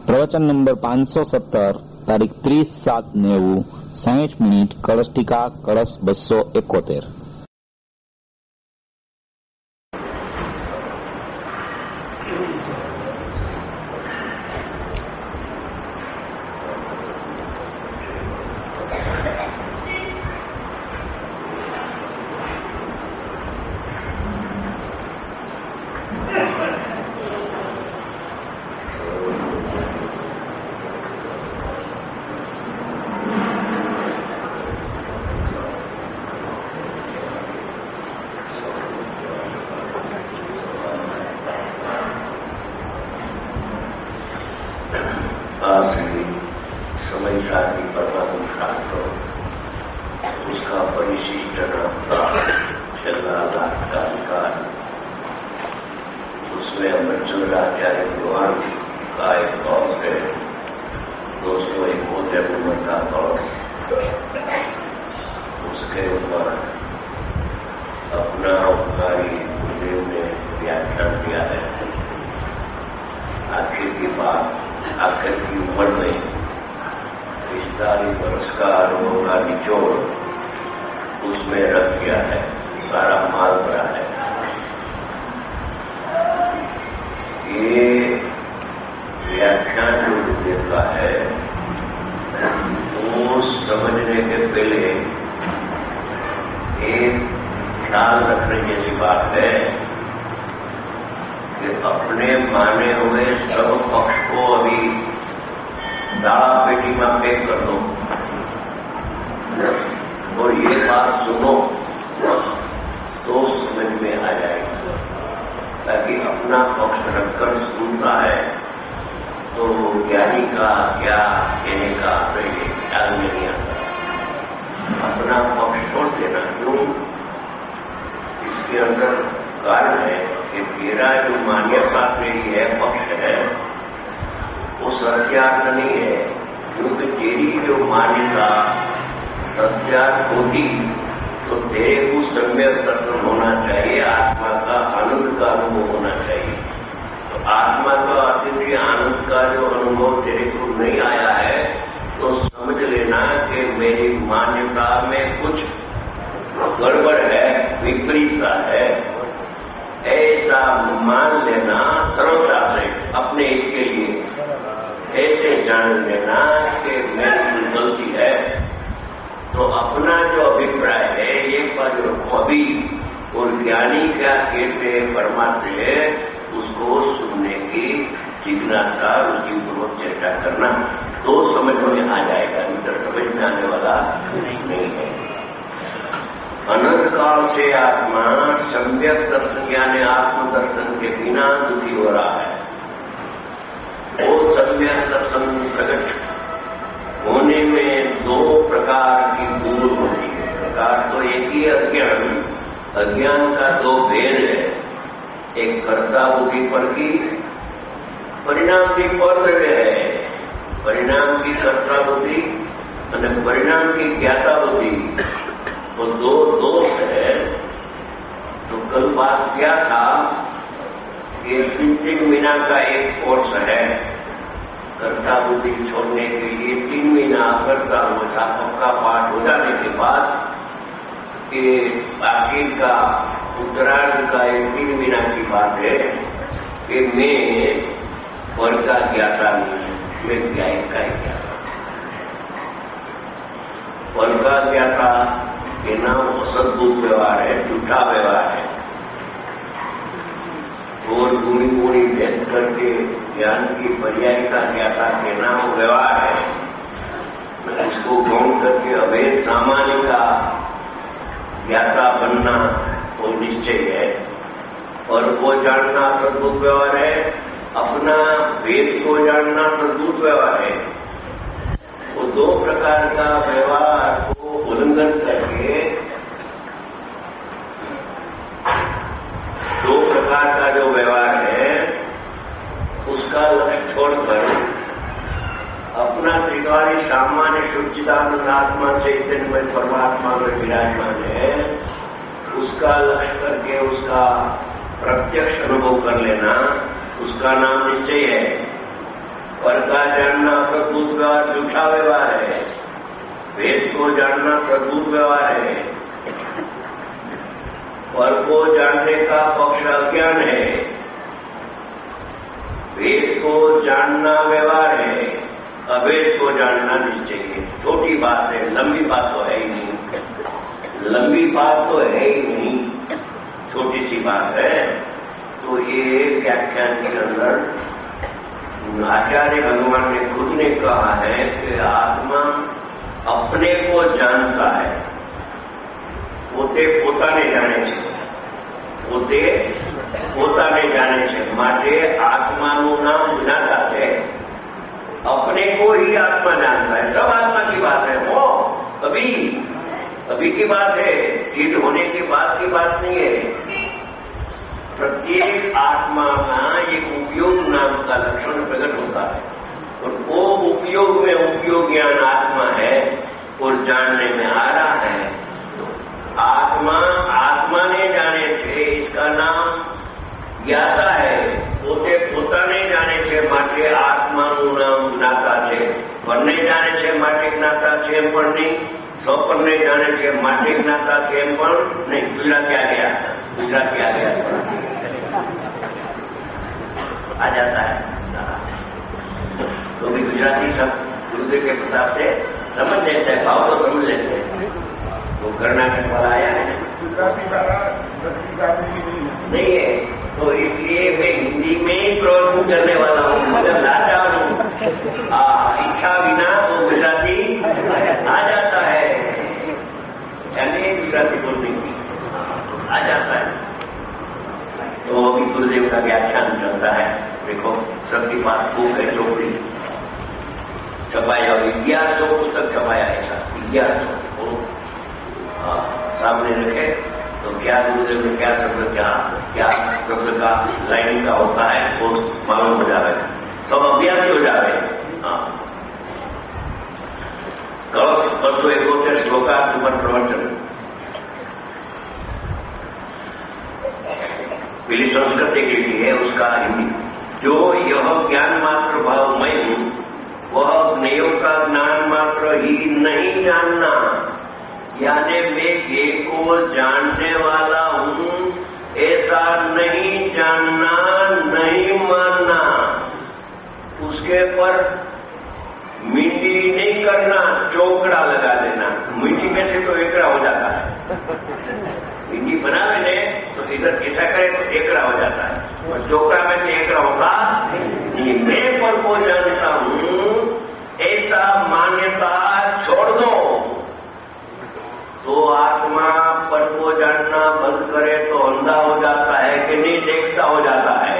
प्रवचन नंबर 517 तारीख 30/7/90 60 મિનિટ કળશ ટીકા કળશ 271। समयशाली परमाणु शास्त्र उसका परिशिष्ट नाम था छला लाक्षाधिकार। उसमें अमृतचंद्राचार्य भगवान का एक कौश है, 271 नंबर का कौश। उसके ऊपर अपना उपकारी गुरुदेव ने व्याख्यान दिया है। आखिर की उम्र में 45 वर्ष का अनुभव का निचोड़ उसमें रख दिया है, सारा माल भरा है। ये व्याख्यान जो गुरुदेव का है वो समझने के पहले एक ख्याल रखने जैसी बात है कि अपने माने हुए सब पक्ष को अभी दाड़ा पेटी में पैक कर दो और ये बात सुनो तो समझ में आ जाएगी। ताकि अपना पक्ष रखकर सुनता है तो ज्ञानी का क्या कहने का सही ख्याल नहीं आता। अपना पक्ष छोड़ देना क्यों? इसके अंदर कारण है कि तेरा जो मान्यता तेरी है, पक्ष है, वो सत्यार्थ नहीं है। क्योंकि तेरी जो मान्यता सत्यार्थ होती तो तेरे को सम्यक दर्शन होना चाहिए, आत्मा का आनंद का अनुभव होना चाहिए। तो आत्मा का अतिथि आनंद का जो अनुभव तेरे को नहीं आया है तो समझ लेना कि मेरी मान्यता में कुछ गड़बड़ है, विपरीतता है। ऐसा मान लेना सरलता से अपने हित के लिए ऐसे जान लेना कि मेरी गलती है। तो अपना जो अभिप्राय है ये पर रखो अभी, और ज्ञानी क्या कहते परमात्मा है उसको सुनने की जिज्ञासा रुचिपूर्वक चर्चा करना तो समझ में आ जाएगा, इधर समझ में आने वाला नहीं है। अनंत काल से आत्मा सम्यक दर्शन यानी आत्मदर्शन के बिना दुखी हो रहा है। वो सम्यक दर्शन प्रकट होने में दो प्रकार की भूल होती है। प्रकार तो एक ही अज्ञान, अज्ञान का दो भेद है, एक कर्ता बुद्धि पर की, परिणाम की पर है। परिणाम की कर्ता बुद्धि और परिणाम की ज्ञाता बुद्धि, वो दो दोष है। तो कल बात क्या था कि 3 महीना का एक कोर्स है कर्ता बुद्धि छोड़ने के लिए। 3 महीना करता हुआ था, पक्का पाठ हो जाने के बाद कि आखिर का उत्तरार्ध का एक 3 महीना की बात है कि मैं वर्ग का ज्ञाता नहीं, मैं ज्ञायक का ही ज्ञाता। वर्ग का ज्ञाता के नाम असद्भुत व्यवहार है, झूठा व्यवहार है, और गुणी गुणी भेद करके ज्ञान की पर्याय का ज्ञाता के नाम व्यवहार है। उसको गौण करके अभेद सामान्य का ज्ञाता बनना वो निश्चय है, और वो जानना सद्भुत व्यवहार है। अपना भेद को जानना सद्भुत व्यवहार है। वो दो प्रकार का व्यवहार को उल्लंघन करके, दो प्रकार का जो व्यवहार है उसका लक्ष्य छोड़कर अपना त्रिकाली सामान्य शुचिदानंद आत्मा चैतन्य परमात्मा में विराजमान है, उसका लक्ष्य करके उसका प्रत्यक्ष अनुभव कर लेना, उसका नाम निश्चय है। पर का जानना सद्भूत का झूठा व्यवहार है, वेद को जानना सद्भूत व्यवहार है, पर को जानने का पक्ष अज्ञान है, वेद को जानना व्यवहार है, अवेद को जानना निश्चय है। छोटी बात है, लंबी बात तो है ही नहीं, लंबी बात तो है ही नहीं, छोटी सी बात है। तो ये व्याख्यान के अंदर आचार्य भगवान ने खुद ने कहा है कि आत्मा अपने को जानता है, પોતે પોતાને જાણે છે, પોતે પોતાને જાણે છે, માટે આત્માનું નામ જ્ઞાતા છે। अपने को ही आत्मा जानता है, सब आत्मा की बात है, वो अभी की बात है, सिद्ध होने के बाद की बात नहीं है। प्रत्येक आत्मा में एक उपयोग नाम का लक्षण प्रकट होता है, और वो उपयोग में उपयोग ज्ञान आत्मा है और जानने में आ रहा है। तो आत्मा ने जाने छे, इसका नाम ज्ञाता है, પોતે પોતાને જાણે છે માટે આત્માનું નામ જ્ઞાતા છે। પરને જાણે છે માટે જ્ઞાતા છે એમ પણ નહીં, સ્વપરને જાણે છે માટે જ્ઞાતા છે એમ પણ નહીં। ગુજરાતી आ गया आ जाता है, तो भी गुजराती सब गुरुदेव के प्रताप से समझ लेते हैं, भाव तो समझ लेते हैं। वो कर्नाटक वाला आया है, नहीं है, तो इसलिए मैं हिंदी में ही प्रवचन करने वाला हूँ, मगर लाचार हूँ। इच्छा बिना वो गुजराती आ जाता है, यानी गुजराती बोलने की आ जाता है। तो अभी गुरुदेव का व्याख्यान चलता है। देखो सबके पास बुक है, चौपड़ी छपाया, 1100 पुस्तक छपाया, ऐसा 1100 सामने रखे तो क्या गुरुदेव ने क्या शब्द का लाइन का होता है वो मालूम हो जाए, सब अभ्यास हो जाए। कलश 271 श्लोकार्थ पर प्रवचन, पहली संस्कृति के लिए उसका हिंदी। जो यह ज्ञान मात्र भावमय हूं, वह ज्ञेय का ज्ञान मात्र ही नहीं जानना, यानी मैं ये को जानने वाला हूं ऐसा नहीं जानना, नहीं मानना, उसके पर मिंडी नहीं करना, चौकड़ा लगा देना। मिंडी में से तो एकड़ा हो जाता है, मिंडी बनावे ने तो इधर ऐसा करे तो एकड़ा हो जाता है, और चौकड़ा में से एकड़ा होगा नहीं। मैं पर को जानता हूं ऐसा मान्यता छोड़ दो, तो आत्मा पर को जानना बंद करे तो अंधा हो जाता है कि नहीं, देखता हो जाता है।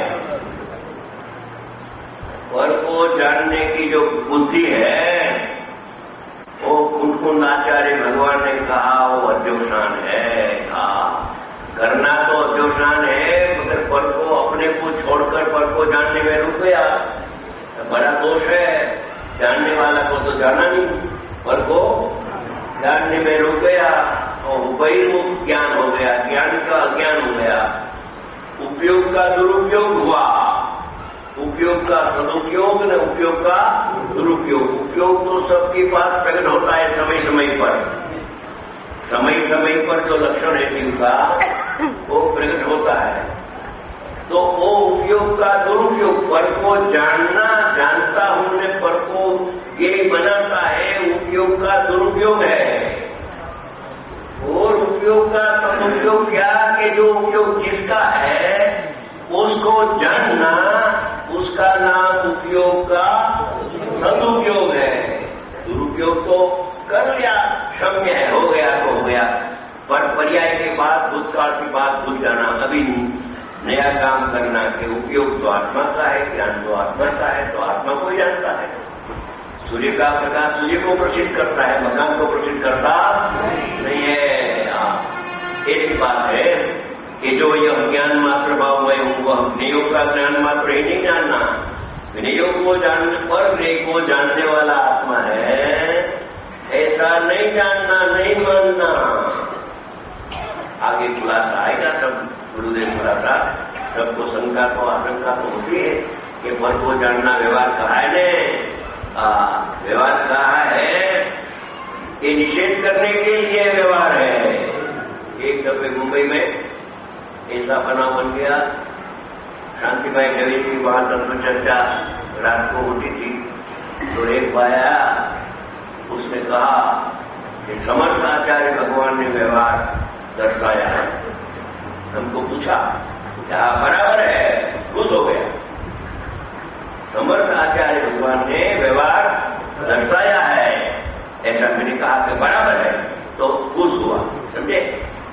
पर को जानने की जो बुद्धि है वो खुद आचार्य भगवान ने कहा वो अद्योशान है। कहा करना तो अद्योशान है, मगर पर को अपने को छोड़कर पर को जानने में रुक गया तो बड़ा दोष है। जानने वाला को तो जाना नहीं, पर को जानने में रुक गया और बहिर्मुख ज्ञान हो गया, ज्ञान का अज्ञान हो गया, उपयोग का दुरुपयोग हुआ, उपयोग का सदुपयोग न उपयोग का दुरुपयोग। उपयोग तो सबके पास प्रकट होता है समय समय पर, समय समय पर जो लक्षण है जीव का वो प्रकट होता है। तो वो उपयोग का दुरुपयोग, पर को जानना, जानता हूं ने पर को ये बनाता है, उपयोग का दुरुपयोग है। और उपयोग का सदुपयोग क्या कि जो उपयोग जिसका है उसको जानना, उसका नाम उपयोग का सदुपयोग है। दुरुपयोग तो कर लिया, क्षम्य है, हो गया तो हो गया, पर पर्याय के बाद भूतकाल की बात भूल जाना, अभी नया काम करना कि उपयोग तो आत्मा का है, ज्ञान तो आत्मा का है, तो आत्मा को जानता है। सूर्य का प्रकाश सूर्य को प्रसिद्ध करता है, मकान को प्रसिद्ध करता नहीं है। ऐसी बात है कि जो यह ज्ञान मात्र भाव में हूं, वह ज्ञेय का ज्ञान मात्र ही नहीं जानना, ज्ञेय को जानने पर ज्ञेय को जानने वाला आत्मा है, ऐसा नहीं जानना, नहीं मानना। आगे खुलासा आएगा, सब गुरुदेव खुलासा, सबको शंका तो आशंका तो होती है, कि पर को जानना व्यवहार कहा है ने, व्यवहार कहा है ये निषेध करने के लिए व्यवहार है। एक दफे मुंबई में ऐसा बनाव बन गया, शांतिबाई दवे की वहां तत्व चर्चा रात को होती थी, तो एक आया, उसने कहा कि समर्थ आचार्य भगवान ने व्यवहार दर्शाया है। हमको पूछा क्या बराबर है, खुश हो गया। समर्थ आचार्य भगवान ने व्यवहार दर्शाया है, ऐसा मैंने कहा कि बराबर है, तो खुश हुआ। समझे,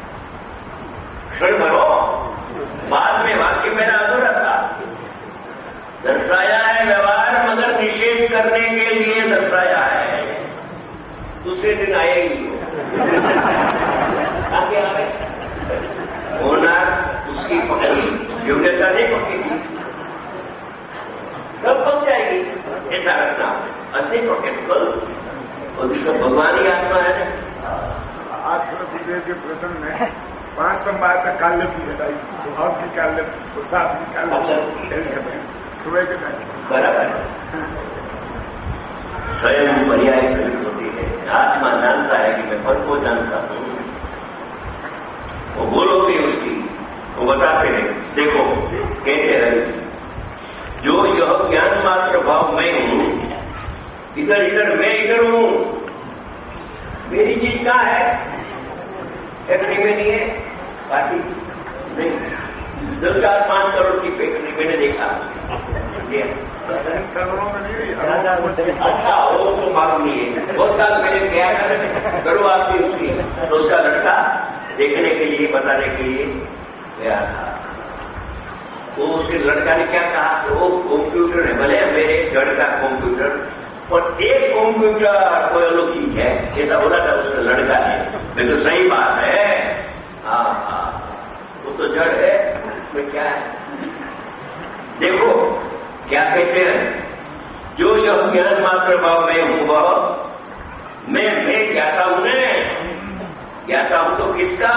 क्षण भरो, बाद में वाक्य मेरा अधूरा था। दर्शाया है व्यवहार, मगर निषेध करने के लिए दर्शाया है। दूसरे दिन आया ही नहीं आगे आ रहे होना, उसकी पकड़ी योग्यता नहीं पक्की थी, कब पक जाएगी, ऐसा रखना अति प्रैक्टिकल। और सब भगवान ही आत्मा है। आज गुरुदेव के प्रसंग में 5 संवाद तक काल्य की लड़ाई, स्वभाव की काल्य, प्रसाद की काल्य, सुबह के टाइम बराबर स्वयं पर्याय प्रकट होती है। आत्मा जानता है कि मैं फल को जानता हूं, वो बोलो भी उसकी, वो बताते हैं। देखो कहते हैं जो यह ज्ञान मात्र भाव मैं हूं, इधर इधर मैं इधर हूं, मेरी चीज कहां है, फैक्ट्री में नहीं है, पार्टी नहीं, 2-4-5 करोड़ की फैक्ट्री मैंने देखा, करोड़ों में नहीं। अच्छा वो तो मालूम नहीं है। बहुत साल पहले क्या कर शुरुआत थी उसकी, तो उसका लड़का देखने के लिए, बताने के लिए गया था। तो उसके लड़का ने क्या कहा कि वो कंप्यूटर है, भले मेरे जड़ का कंप्यूटर, और एक कंप्यूटर कोई अलग चीज है, ऐसा बोला था उसका लड़का ने। मैं तो सही बात है, हाँ, वो तो जड़ है, उसमें क्या है। देखो क्या कहते हैं, जो यह ज्ञान मात्र भाव मैं हूं, वह मैं ज्ञाता हूं ने, ज्ञाता हूं तो किसका,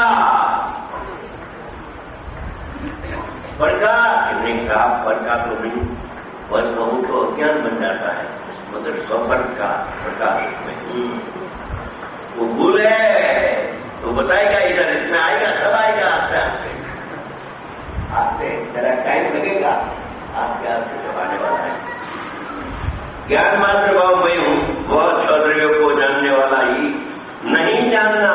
पर का नहीं कहा, पर का तो नहीं, पर कहूं तो अज्ञान बन जाता है, मगर स्वपर का प्रकाश में वो भूल है तो बताएगा, इधर इसमें आएगा, सब आएगा आपके आते जरा टाइम लगेगा, आपके हाथ से चबाने वाला है। ज्ञान मात्र भाव मैं हूं, वह क्षौद्रियों को जानने वाला ही नहीं जानना।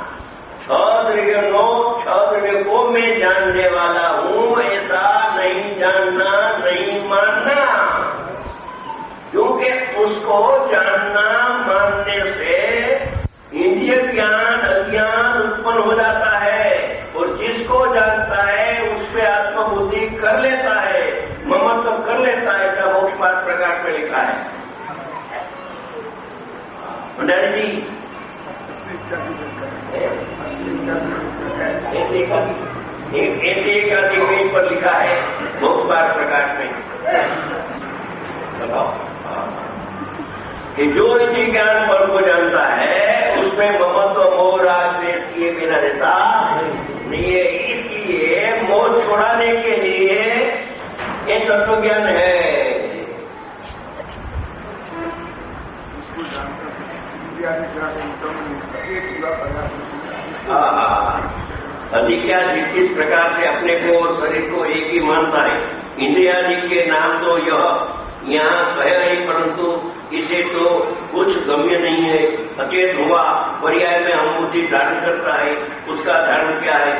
क्षौद्रियों को मैं जानने वाला हूं, ऐसा नहीं जानना, नहीं मानना, क्योंकि उसको जानना मानने से इंद्रिय ज्ञान अज्ञान उत्पन्न हो जाता है, और जिसको जानता है उसमें आत्मबुद्धि कर लेता है, ममत्व तो कर लेता है, ऐसा मोक्षपाद प्रकाश में लिखा है। भंडारी जी ऐसे एक आदि पेज पर लिखा है मोक्षपाद प्रकाश में, बताओ कि जो इसी ज्ञान पर को जानता है उसमें ममत्व मोह राग द्वेष किए बिना रहता नहीं है। इसलिए मोह छुड़ाने के लिए ये तत्व ज्ञान है। अधिकाधिक जिस प्रकार से अपने को और शरीर को एक ही मानता है, इंद्रियादि के नाम तो यह यहाँ कहे नहीं, परंतु इसे तो कुछ गम्य नहीं है, अचेत हुआ, पर्याय में हम बुद्धि धारण करता है, उसका धारण क्या है।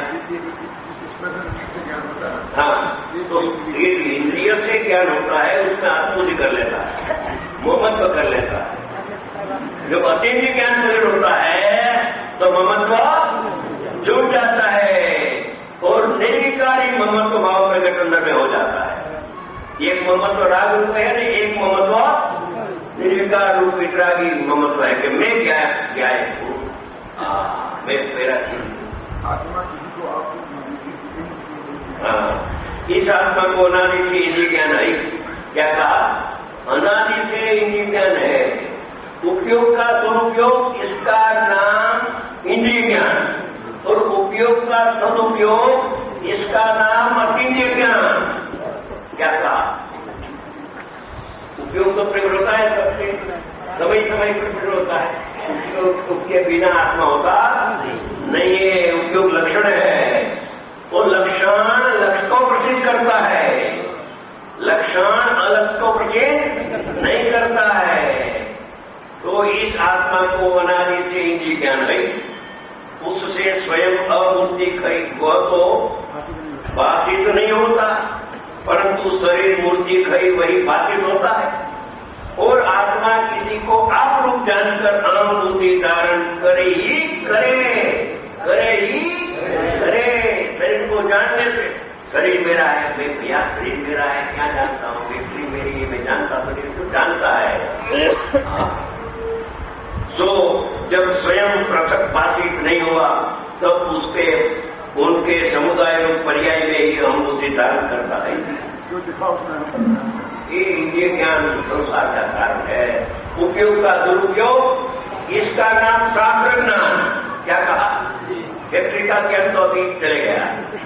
हाँ, तो ये इंद्रिय से ज्ञान होता है, उसमें आत्मबुद्धि कर लेता है, ममत्व कर लेता है। जब अतीन्द्रिय ज्ञान प्रकट होता है तो ममत्व छूट जाता है और निर्विकारी ममत्व भाव प्रकट अंदर में हो जाता है। एक ममत्व राग रूप है, एक ममत्व निर्विकार रूप वितरागी ममत्व है कि मैं क्या हूं, मैं मेरा आत्मा इस आत्मा को अनादि से इंद्रिय ज्ञान है। क्या कहा, अनादि से इंद्रिय ज्ञान है, उपयोग का दुरुपयोग इसका नाम इंद्रिय ज्ञान, और उपयोग का सदुपयोग इसका नाम अतीन्द्रिय ज्ञान। क्या कहा, उपयोग तो प्रयोग होता है सबसे, समय समय पर प्रयोग होता है। उपयोग के बिना आत्मा होता नहीं है। उपयोग लक्षण है, वो लक्षण लक्ष्य को प्रसिद्ध करता है, लक्षण अलग को प्रसिद्ध नहीं करता है। तो इस आत्मा को अनादि से इंद्रिय ज्ञान है, उससे स्वयं अमूर्तिक है, वह तो भाषित नहीं होता, परंतु शरीर मूर्तिक है, वही भाषित होता है। और आत्मा किसी को आपरूप जानकर अनुभूति धारण करे ही करे। शरीर को जानने से शरीर मेरा है, मैं भैया शरीर मेरा है, क्या जानता हूँ, व्यक्ति मेरी है, मैं जानता हूँ, तो जानता है। तो जब स्वयं पृथक भाषित नहीं हुआ तब उसके उनके समुदाय और पर्याय में ही अनुभूति धारण करता है। ये इंद्रिय ज्ञान संसार का कारण है। उपयोग का दुरुपयोग, इसका नाम शास्त्र ज्ञान। क्या कहा? फैक्ट्री का ज्ञान तो अभी चले गया।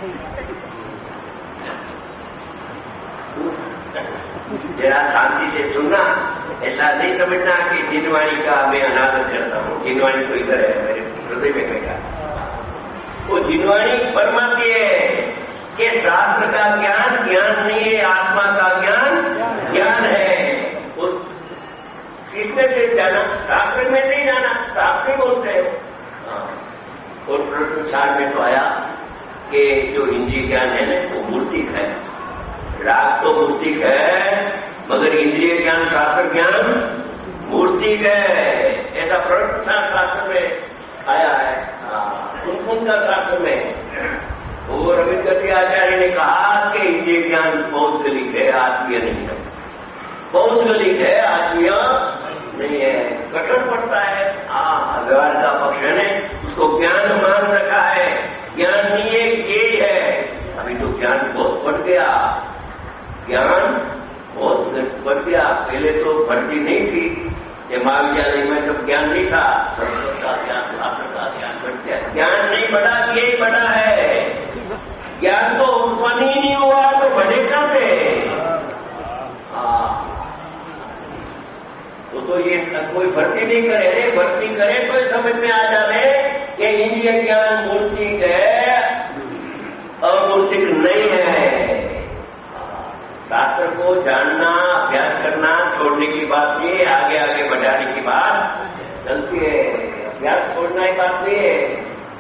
जरा शांति से सुनना, ऐसा नहीं समझना कि जिनवाणी का मैं अनादर करता हूँ। जिनवाणी तो इधर है, मेरे हृदय में बैठा। वो जिनवाणी फरमाती है कि शास्त्र का ज्ञान ज्ञान नहीं है, आत्मा का ज्ञान ज्ञान है। और किसने से जाना? शास्त्र में नहीं जाना, शास्त्र बोलते हैं। और प्रश्न में तो आया कि जो इंद्रिय ज्ञान है ना, वो मूर्तिक है। राग तो मूर्तिक है, मगर इंद्रिय ज्ञान शास्त्र ज्ञान मूर्तिक है। ऐसा प्रश्न शास्त्र में आया है। उनका शास्त्र में और रविन्द्र आचार्य ने कहा कि इंद्रिय ज्ञान पौद्गलिक है, आत्मीय नहीं है। पौद्गलिक है, आत्मीय नहीं है। कठिन पड़ता है। व्यवहार का पक्ष है, उसको ज्ञान मान रखा है, ज्ञान नहीं है, ये है। अभी तो ज्ञान बहुत बढ़ गया, ज्ञान बहुत बढ़ गया। पहले तो भर्ती नहीं थी, ये महाविद्यालय में जब ज्ञान नहीं था, संस्कृत का ज्ञान, शास्त्र का ज्ञान बढ़ गया। ज्ञान नहीं बढ़ा, ये बढ़ा है। ज्ञान तो उत्पन्न ही नहीं हुआ तो बढ़े कब से? तो ये कोई भर्ती नहीं करे। अरे भर्ती करे तो समझ में आ जावे कि इंद्रिय ज्ञान मूर्तिक है, अमूर्तिक नहीं है। शास्त्र को जानना, अभ्यास करना छोड़ने की बात नहीं है, आगे आगे बढ़ाने की बात चलती है। अभ्यास छोड़ना ही बात नहीं है।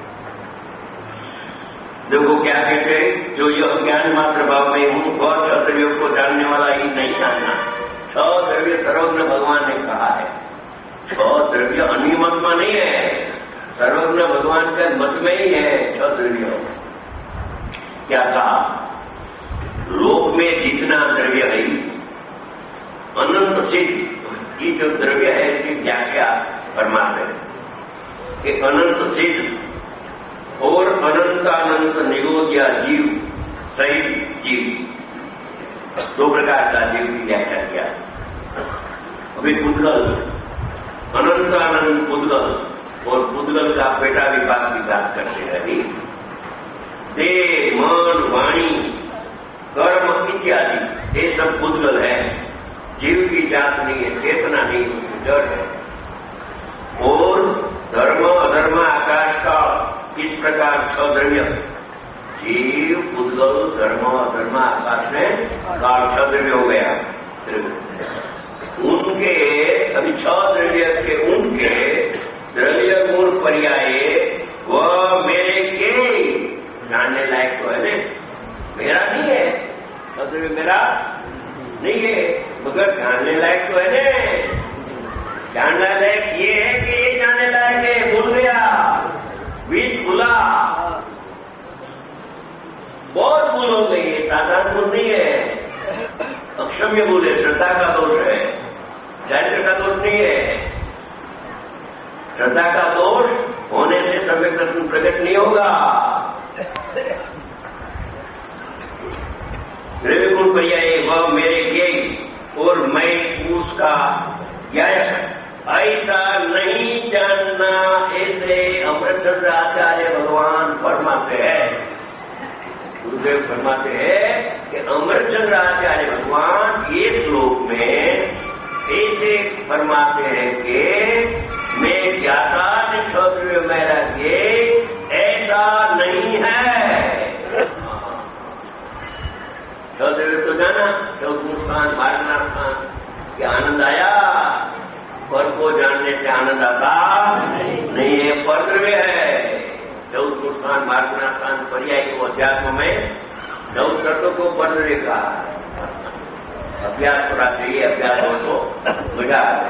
देखो क्या कहते हैं, जो यह ज्ञान मात्र भाव में हूं, वह छह द्रव्यों को जानने वाला ही नहीं जानना। छह द्रव्य सर्वज्ञ भगवान ने कहा है। छह द्रव्य अनियमत्मा नहीं है, सर्वज्ञ भगवान के मत में ही है छह द्रव्य। क्या कहा? लोक में जितना द्रव्य है अनंत सिद्ध, ये जो द्रव्य है इसकी व्याख्या फरमाते हैं कि अनंत सिद्ध और अनंतानंत निरोध या जीव सहित जीव, दो प्रकार का जीव की व्याख्या किया। अभी पुद्गल, अनंतानंद पुद्गल और पुद्गल का पेटा विभाग की बात करते हैं। अभी देह, मन, वाणी, कर्म इत्यादि ये सब पुद्गल है। जीव की जात नहीं है, चेतना नहीं, जड़ है। और धर्म अधर्म आकाश का इस प्रकार छह द्रव्य, जीव, पुद्गल, धर्म अधर्म आकाश में काल छह द्रव्य हो गया। उनके अभी छह द्रव्य के उनके द्रव्य गुण पर्याय वह मेरे के जानने लायक तो है ना, मेरा नहीं है। द्रव्य मेरा नहीं है, मगर जानने लायक तो है ना। जानने लायक ये है कि ये जानने लायक है। भूल गया, बीच भूला, बहुत भूल हो गई है। साधारण भूल नहीं है, अक्षम्य भूल है, श्रद्धा का दोष है, चारित्र का दोष नहीं है। श्रद्धा का दोष होने से सम्यक दर्शन प्रकट नहीं होगा। द्रव्य गुण पर्याय वह मेरे ज्ञेय और मैं उसका ज्ञायक, ऐसा नहीं जानना। ऐसे अमृतचंद्र आचार्य भगवान फरमाते हैं, गुरुदेव फरमाते हैं कि अमृतचंद्र आचार्य भगवान एक श्लोक में ऐसे फरमाते हैं कि मैं ज्ञाता ने क्षत्रिय मेरा ये ऐसा नहीं है। क्षत्रिय तो जाना, चौथुम स्थान भारतनाथ स्थान, क्या आनंद आया? पर को जानने से आनंद आता नहीं है, परद्रव्य है। चौथुम स्थान भारतनाथ स्थान पर्याय को अध्यात्म में चौथ तत्व को परद्रव्य का अभ्यास थोड़ा चाहिए, अभ्यास हो तो मजा आता।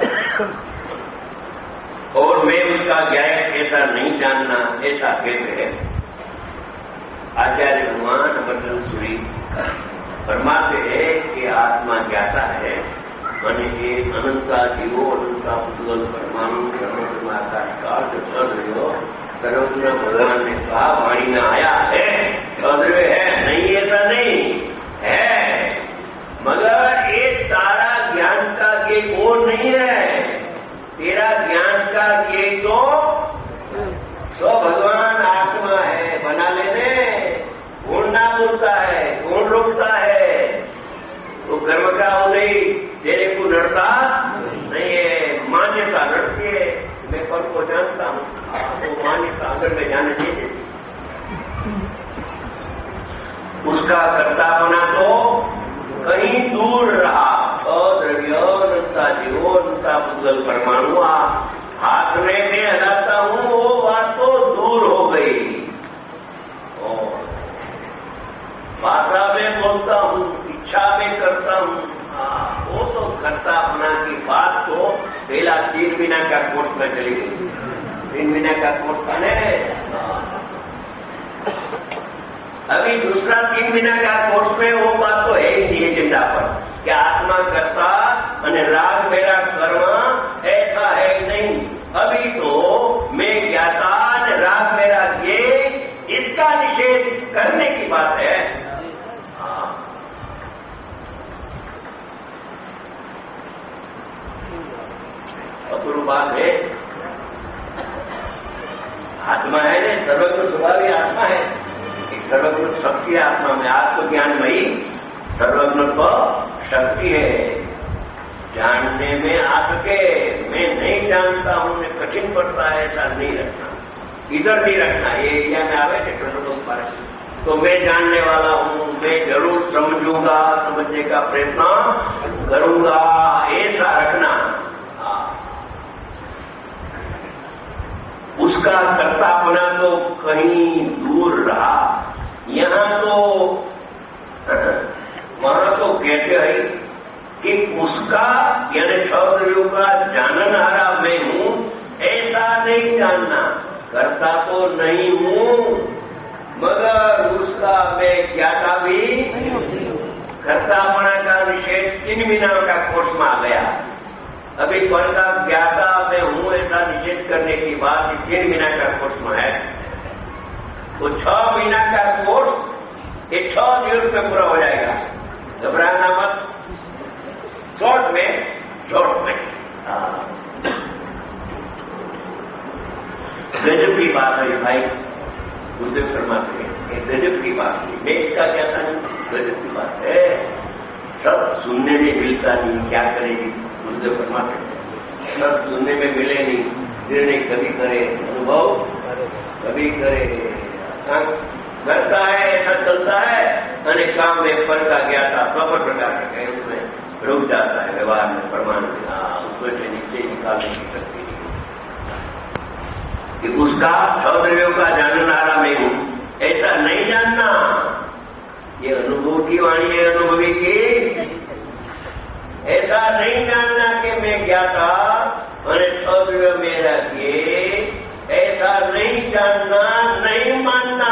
और मैं उसका ज्ञायक ऐसा नहीं जानना, ऐसा कहते हैं आचार्य भगवान अमरचंद सूरी। फरमाते हैं कि आत्मा ज्ञाता है અને એ અનંતા જીવો અનંતા પુદ્ગલ પરમાણુ આકાશ કાળ जो चल रहे सर्वज्ञ भगवान ने कहा वाणी में आया है, चल रहे है, नहीं ऐसा नहीं है, मगर ये तारा ज्ञान का ये वो नहीं है। तेरा ज्ञान का ये तो स्व भगवान आत्मा है, बना लेने। कौन ना बोलता है, कौन रोकता है? वो कर्म का हो नहीं, तेरे को लड़ता नहीं है, मान्यता लड़ती है। मैं पर को जानता हूं, वो मान्यता अंदर में जाने नहीं देती। उसका कर्तापना तो कहीं दूर रहा। द्रव्य अनंता जीवो अनंता पुद्गल परमाणु हाथ में मैं हलाता हूं, वो बात तो दूर हो गई। भाषा में बोलता हूं, इच्छा में करता हूं, वो तो कर्तापना की बात तो पहला 3 महीना का कोर्स में चली गई। 3 महीना का कोर्स था ने, अभी दूसरा 3 महीना का कोर्स में वो बात तो है ही नहीं एजेंडा पर कि आत्मा करता और राग मेरा कर्म ऐसा है ही नहीं। अभी तो मैं ज्ञाता राग मेरा ये इसका निषेध करने की बात है। अपूर्व बात है। आत्मा है ने सर्वज्ञ स्वभावी आत्मा है, एक सर्वज्ञ शक्ति है आत्मा में। आत्मज्ञानमयी सर्वज्ञत्व शक्ति है, जानने में आ सके। मैं नहीं जानता हूं, मैं कठिन पड़ता है, ऐसा नहीं रखना, इधर नहीं रखना। ये एरिया में आवे थे तो मैं जानने वाला हूं, मैं जरूर समझूंगा, समझने का प्रयत्न करूंगा, ऐसा रखना। उसका कर्तापना तो कहीं दूर रहा। यहां तो वहां तो कहते हैं कि उसका यानी क्षत्रियों का जाननहारा मैं हूं, ऐसा नहीं जानना। करता तो नहीं हूं, मगर उसका मैं ज्ञाता भी। कर्तापना का निषेध 3 महीना का कोर्स में आ गया। अभी पर का ज्ञाता मैं हूं ऐसा निषेध करने की बात 3 महीना का कोर्स में है। वो 6 महीना का कोर्स ये 6 दिवस में पूरा हो जाएगा। घबराना मत, शॉर्ट में गजब की बात है भाई। गुरुदेव फरमाते हैं गजब की बात है। मैं इसका क्या था, गजब की बात है। सब सुनने में मिलता नहीं, क्या करेगी? गुरुदेव फरमाते हैं सब सुनने में मिले नहीं, निर्णय कभी करे, अनुभव कभी करे। करता है ऐसा चलता है, अनेक काम में पर का ज्ञाता स्वपर प्रकार का उसमें रुक जाता है व्यवहार में। प्रमाण उसको से नीचे निकालने की शक्ति नहीं कि उसका क्षत्रियों का जाननारा मैं हूं, ऐसा नहीं जानना। ये अनुभव की वाणी है, अनुभवी की। ऐसा नहीं जानना कि मैं ज्ञाता और क्षत्रिय मेरा ये, ऐसा नहीं जानना, नहीं मानना।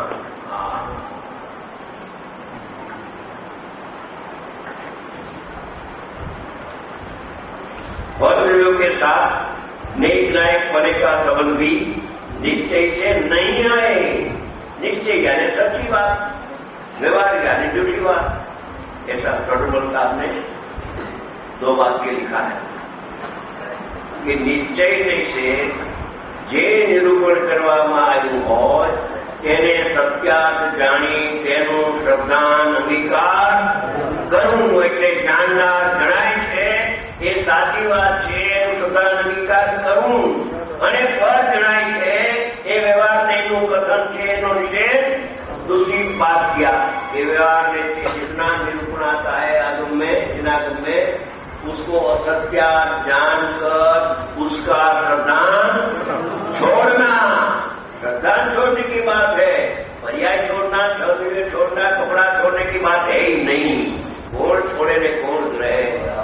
क्षत्रियों के साथ नेक नायक पने का संबंध भी निश्चय से नहीं आए। निश्चय यानी सच्ची बात, व्यवहार यानी झूठी बात। ऐसा प्रोटोकॉल साहब ने 2 वाक्य लिखा है कि निश्चय से जे निरूपण કરવામાં આવ્યું હોય તેને સત્યાર્થ જાણી તેનો શ્રદ્ધાન અંગીકાર કરવું એટલે જાણનાર જણાય છે એ સાચી વાત છે, એનું સદાન અંગીકાર કરું અને પર જણાય છે એ વ્યવહારને એનું કથન છે, એનો નિષેધ दूसरी बात किया कि व्यवहार में से जितना निरूपण आता है आगम में जिनागम में उसको असत्या जानकर उसका श्रद्धान छोड़ना, श्रद्धान छोड़ने की बात है। पर्याय छोड़ना, छवि छोड़ना, कपड़ा छोड़ने की बात है ही नहीं। कौन छोड़े ने कौन रहेगा।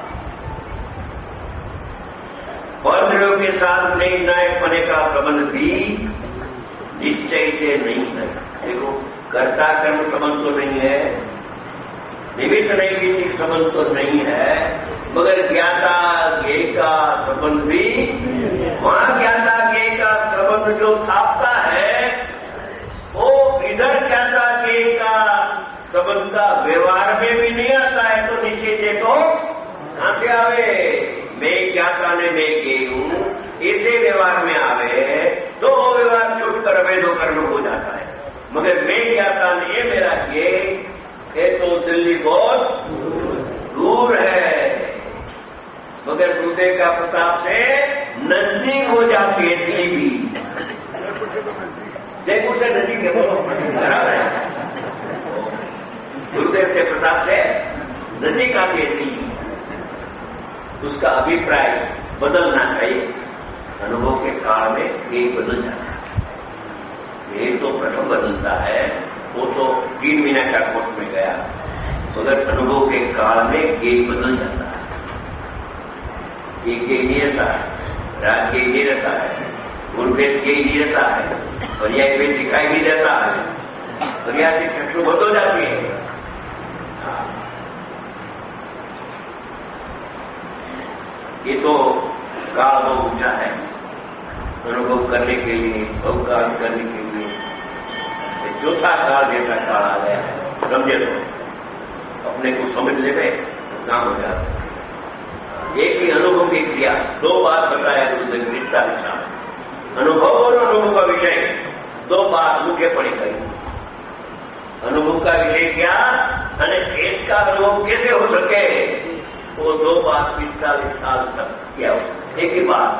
परद्रव्यों के साथ नहीं नायक बने का संबंध भी निश्चय से नहीं है। देखो, कर्ता कर्म संबंध तो नहीं है, निमित्त नैमित्तिक संबंध तो नहीं है, मगर ज्ञाता ज्ञेय का संबंध भी, वहां ज्ञाता ज्ञेय का संबंध जो थापता है वो इधर ज्ञाता ज्ञेय का संबंध का व्यवहार में भी नहीं आता है। तो नीचे देखो कहां से आवे, मैं ज्ञाता ने मैं ज्ञेय हूं, इसे व्यवहार में आवे तो व्यवहार छूटकर अवैधो कर्म हो जाता है। मगर मैं ज्ञाता ने ये मेरा ज्ञेय, ये तो दिल्ली बहुत दूर है, मगर गुरुदेव का प्रताप से नजदीक हो जाती है दिल्ली भी। जयपुर से नजदीक है, बोलो बराबर है। गुरुदेव से प्रताप से नजदीक आती है दिल्ली। उसका अभिप्राय बदलना चाहिए। अनुभव के काल में ये बदल जाता है। ये तो प्रथम बदलता है, वो तो 3 महीने का कोर्स में गया, मगर अनुभव के काल में ये बदल जाता है। ये नहीं रहता है, राग ये नहीं रहता है, गुणभेद ये नहीं रहता है, पर्याय भेद दिखाई नहीं देता है, पर्याय की चक्षु बदल जाती है। ये तो काल बहुत ऊंचा है अनुभव करने के लिए, अवकाश करने के लिए। चौथा काल जैसा काल आ गया है, समझे तो अपने को समझ ले काम हो जाता है। एक ही अनुभव की क्रिया, 2 बात बताया गुरुदेव विस्तार के साथ। अनुभव और अनुभव का विषय 2 बात मुख्य पड़ी गई। अनुभव का विषय क्या और इसका अनुभव कैसे हो सके, वो 2 बात 45 साल तक किया हो सकता। एक ही बात,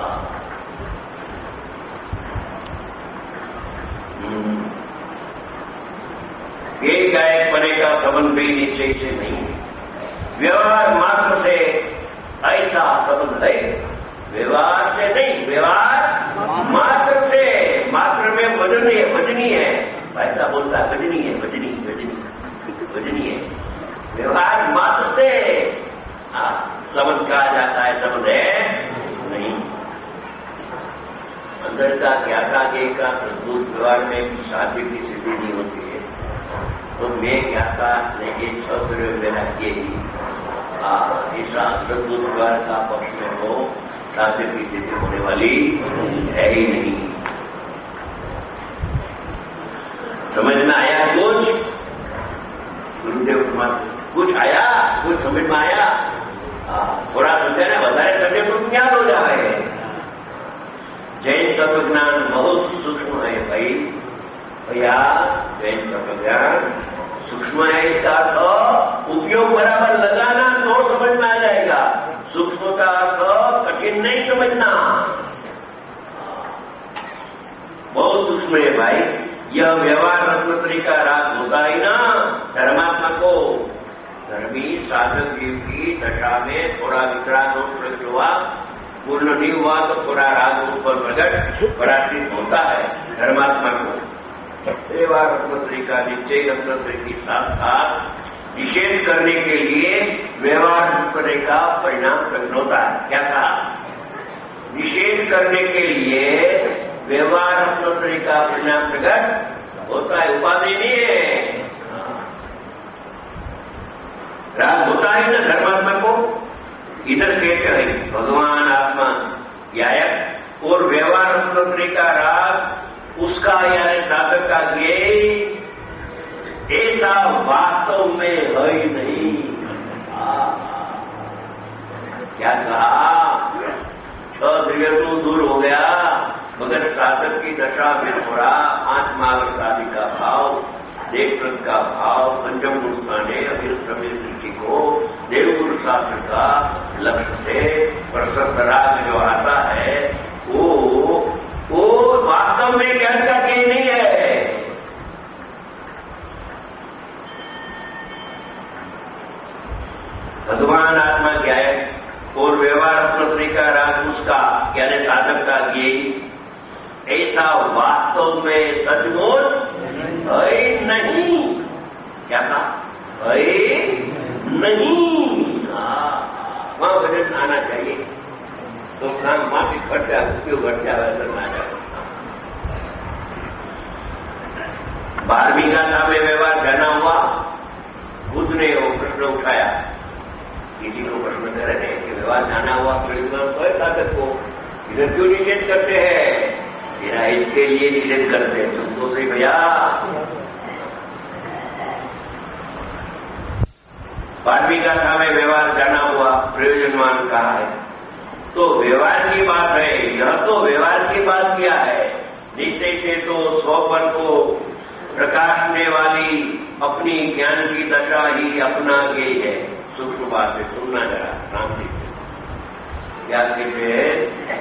ये गायक बने का संबंध भी निश्चय से नहीं है। व्यवहार मात्र से ऐसा संबंध है, व्यवहार से नहीं, व्यवहार मात्र से। मात्र में वजनी है, ऐसा बोलता है वजनी है, वजनी है। व्यवहार मात्र से संबंध कहा जाता है, संबंध है नहीं। अंदर का ज्ञाता ज्ञेय का सद्बुद्ध व्यवहार में साध्य की सिद्धि नहीं होती है। तो मैं ज्ञाता लेके 6 मेरा ज्ञेय ऐसा सद्बुद्ध व्यवहार का पक्ष में हो, साध्य की सिद्धि होने वाली है ही नहीं। समझ में आया कुछ? गुरुदेव कुछ आया, कुछ समझ में आया? थोड़ा समझे ना, વધારે समझे तो ज्ञान हो जाए। जैन तत्व ज्ञान बहुत सूक्ष्म है भाई, भैया जैन तत्व ज्ञान सूक्ष्म है। इसका अर्थ उपयोग बराबर लगाना तो समझ में आ जाएगा। सूक्ष्म का अर्थ कठिन नहीं समझना, बहुत सूक्ष्म है भाई। यह व्यवहार रत्नत्री का राग होता ही ना धर्मात्मा को। धर्मी साधक जीव की दशा में थोड़ा वितराग हुआ, पूर्ण नहीं हुआ तो थोड़ा राग ऊपर प्रकट पराश्रित होता है धर्मात्मा को। व्यवहार रत्नत्री का निश्चय रत्नत्री के साथ साथ निषेध करने के लिए व्यवहार रत्नत्री का परिणाम प्रकट होता है। क्या कहा? निषेध करने के लिए व्यवहार रत्नत्री का परिणाम प्रकट होता है, उपाधि नहीं है। राग होता है ना धर्मात्मा को। इधर कहते हैं भगवान आत्मा यायक और व्यवहार रत्नत्री का राग उसका यानी साधक का ज्ञेय ऐसा वास्तव में है ही नहीं। क्या कहा? 6 द्रव्य तो दूर हो गया, मगर साधक की दशा में थोड़ा आत्मावर्त आदि का भाव, देशरत का भाव, पंचम गुण स्थाने अभिष्ट दृष्टि को देवगुरु शास्त्र का लक्ष्य से प्रशस्त राग जो आता है वो वास्तव में ज्ञान का ज्ञान नहीं है। भगवान आत्मा ज्ञायक और व्यवहार अपने का राग उसका यानी साधक का ज्ञेय, ऐसा वास्तव में सचमुच है नहीं। क्या कहा? है नहीं। वहां वजन आना चाहिए तो काम मासिक खर्चा उपयोग घट जाए आ जाए। 12वीं का था में व्यवहार जाना हुआ, खुद ने वो प्रश्न उठाया। किसी को प्रश्न करे नहीं कि व्यवहार जाना हुआ तो साधक को इधर क्यों निषेध करते हैं? तेरा इसके लिए निषेध करते हैं। तुम तो सही भैया 12वीं का था में व्यवहार जाना हुआ प्रयोजनवान कहा है तो व्यवहार की बात है। यह तो व्यवहार की बात किया है। निश्चय से तो स्वपर को प्रकाशने वाली अपनी ज्ञान की दशा ही अपना ज्ञेय है। सूक्ष्म बात है, सुनना जरा शांति से। क्या कहते हैं?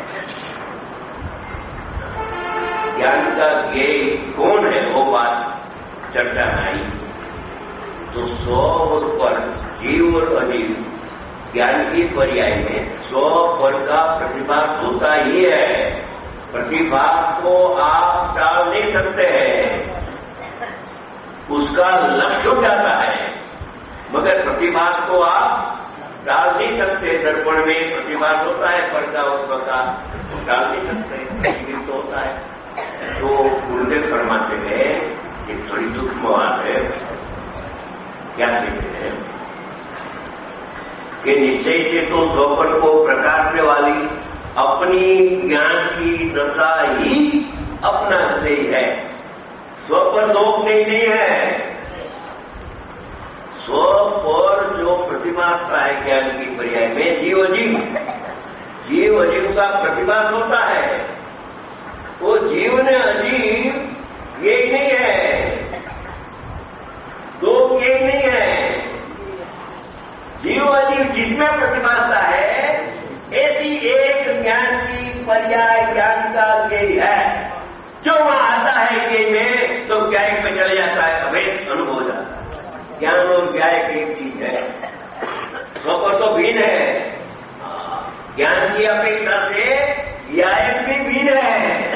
ज्ञान का ज्ञेय कौन है वो बात चर्चा में आई तो स्व और पर, जीव और अजीव, ज्ञान की पर्याय में स्व पर का प्रतिभास होता ही है। प्रतिभास को आप टाल नहीं सकते हैं, उसका लक्ष्य हो जाता है, मगर प्रतिभास को आप टाल नहीं सकते। दर्पण में प्रतिभास होता है, पर का वस्त्र का टाल नहीं सकते, तो होता है। तो गुरुदेव फरमाते हैं, एक थोड़ी सूक्ष्म बात है। क्या कहते हैं कि निश्चय से तो स्वपर को प्रकाशने वाली अपनी ज्ञान की दशा ही अपना ध्येय है। स्वपर लोक नहीं है। स्व पर जो प्रतिभासता है ज्ञान की पर्याय में जीव अजीव का प्रतिभास होता है। वो जीव ने अजीव ये नहीं है, दो ये नहीं है। जीव अजीव जिसमें प्रतिभासता है ऐसी एक ज्ञान की पर्याय ज्ञान का ज्ञेय है। जो वहां आता है ज्ञेय में तो ज्ञायक में चले जाता है, अभेद अनुभव हो जाता है। ज्ञान और ज्ञायक एक चीज है, स्वपर तो भिन्न है। ज्ञान की अपेक्षा से ज्ञायक भी भिन्न है।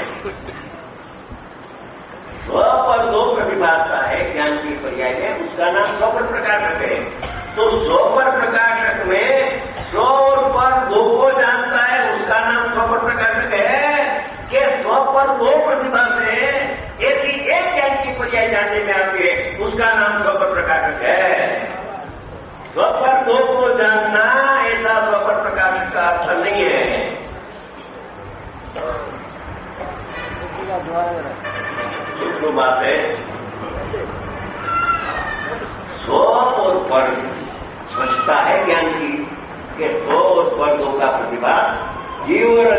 स्व पर दो प्रतिभासता है ज्ञान की पर्याय में, उसका नाम स्वपर प्रकाशक है। तो स्वपर प्रकाशक में स्व और पर दो को जानता है, उसका नाम स्वपर प्रकाशक है। कि स्व पर दो प्रतिभा से ऐसी एक ज्ञान की पर्याय जानने में आती है, उसका नाम स्वपर प्रकाशक है। स्व पर दो को जानना ऐसा स्वपर प्रकाशक का अर्थ नहीं है। सूक्ष्म बात है। स्व और पर स्वच्छता है ज्ञान की कि स्व और पर दो का प्रतिभास जीव और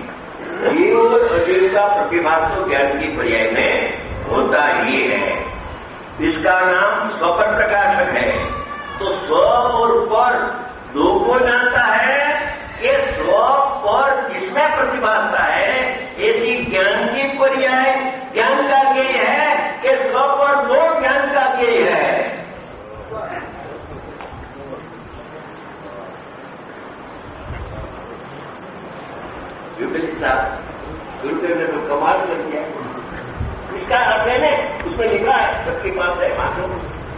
अजीव का प्रतिभास तो ज्ञान की पर्याय में होता ही है। इसका नाम स्वपर प्रकाशक है। तो स्व और पर दो को जानता है कि स्व पर जिसमें प्रतिभासता है ऐसी ज्ञान की पर्याय ज्ञान का ज्ञेय है कि स्व पर दो ज्ञान का ज्ञेय है। गुरुदेव ने तो कमाल कर दिया। इसका अर्थ है ना, उसमें लिखा है, सबके पास है मालूम।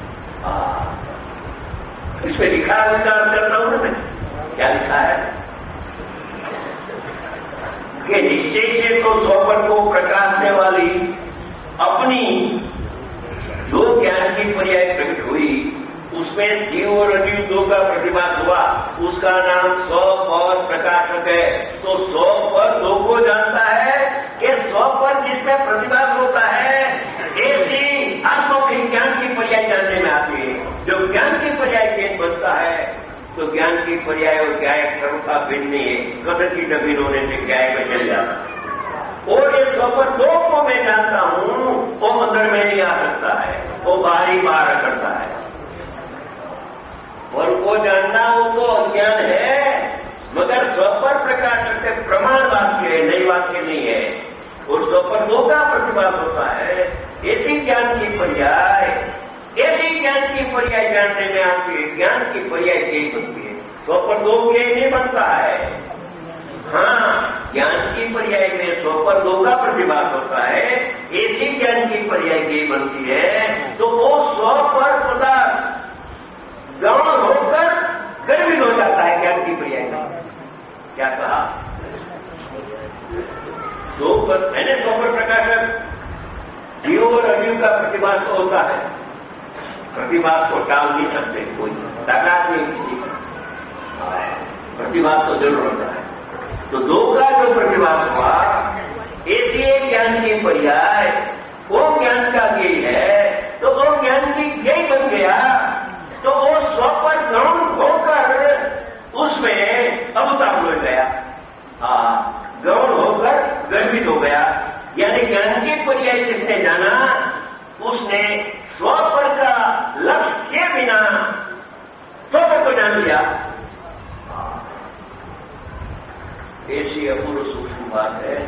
इसमें लिखा है, उसका अर्थ करता हूं मैं। क्या लिखा है कि निश्चय से तो स्वपर को प्रकाशने वाली अपनी जो ज्ञान की पर्याय प्रकट हुई उसमें जीव और अजीव दो का प्रतिभास हुआ, उसका नाम स्व पर प्रकाशक है। तो स्व पर दो को जानता है कि स्व पर जिसमें प्रतिभास होता है ऐसी आत्मौखिक ज्ञान की पर्याय जानने में आती है। जो ज्ञान की पर्याय ज्ञान बनता है तो ज्ञान की पर्याय और ज्ञायक सर्वथा भिन्न नहीं है। कथन की डबीन होने से ज्ञायक में चल जाता है। और ये स्व पर दो को मैं जानता हूं, वो अंदर में नहीं आ सकता है, वो बाहर ही बाहर करता है। फल को जानना वो तो अज्ञान है, मगर स्व पर प्रकाश से प्रमाण वाक्य है, नई वाक्य नहीं है। और स्व पर दो का प्रतिभास होता है। ऐसी ज्ञान की पर्याय, ऐसी ज्ञान की पर्याय जानने में आती है। ज्ञान की पर्याय यही बनती है, स्व पर दो ज्ञान नहीं बनता है। हाँ, ज्ञान की पर्याय में स्व पर दो का प्रतिभास होता है, ऐसी ज्ञान की पर्याय यही बनती है। तो वो स्व पर पदार्थ गौण होकर गर्वित हो जाता है ज्ञान की पर्याय में। क्या कहा? दो पर मैंने स्व पर प्रकाशक जीव और अजीव का प्रतिभास तो होता है। प्रतिभास को टाल नहीं सकते, कोई ताकत नहीं किसी का, प्रतिभास तो जरूर होता है। तो दो का जो प्रतिभास हुआ, ऐसी एक ज्ञान की पर्याय वो ज्ञान का ज्ञेय है, तो वो ज्ञान की ज्ञेय बन गया। तो वो स्व पर गौण होकर उसमें अवतार हो गया, गौण होकर गर्वित हो गया। यानी ज्ञान की पर्याय जिसने जाना, उसने स्व पर का लक्ष्य के बिना स्व पर को जान लिया। ऐसी अपूर्व सूक्ष्म बात है।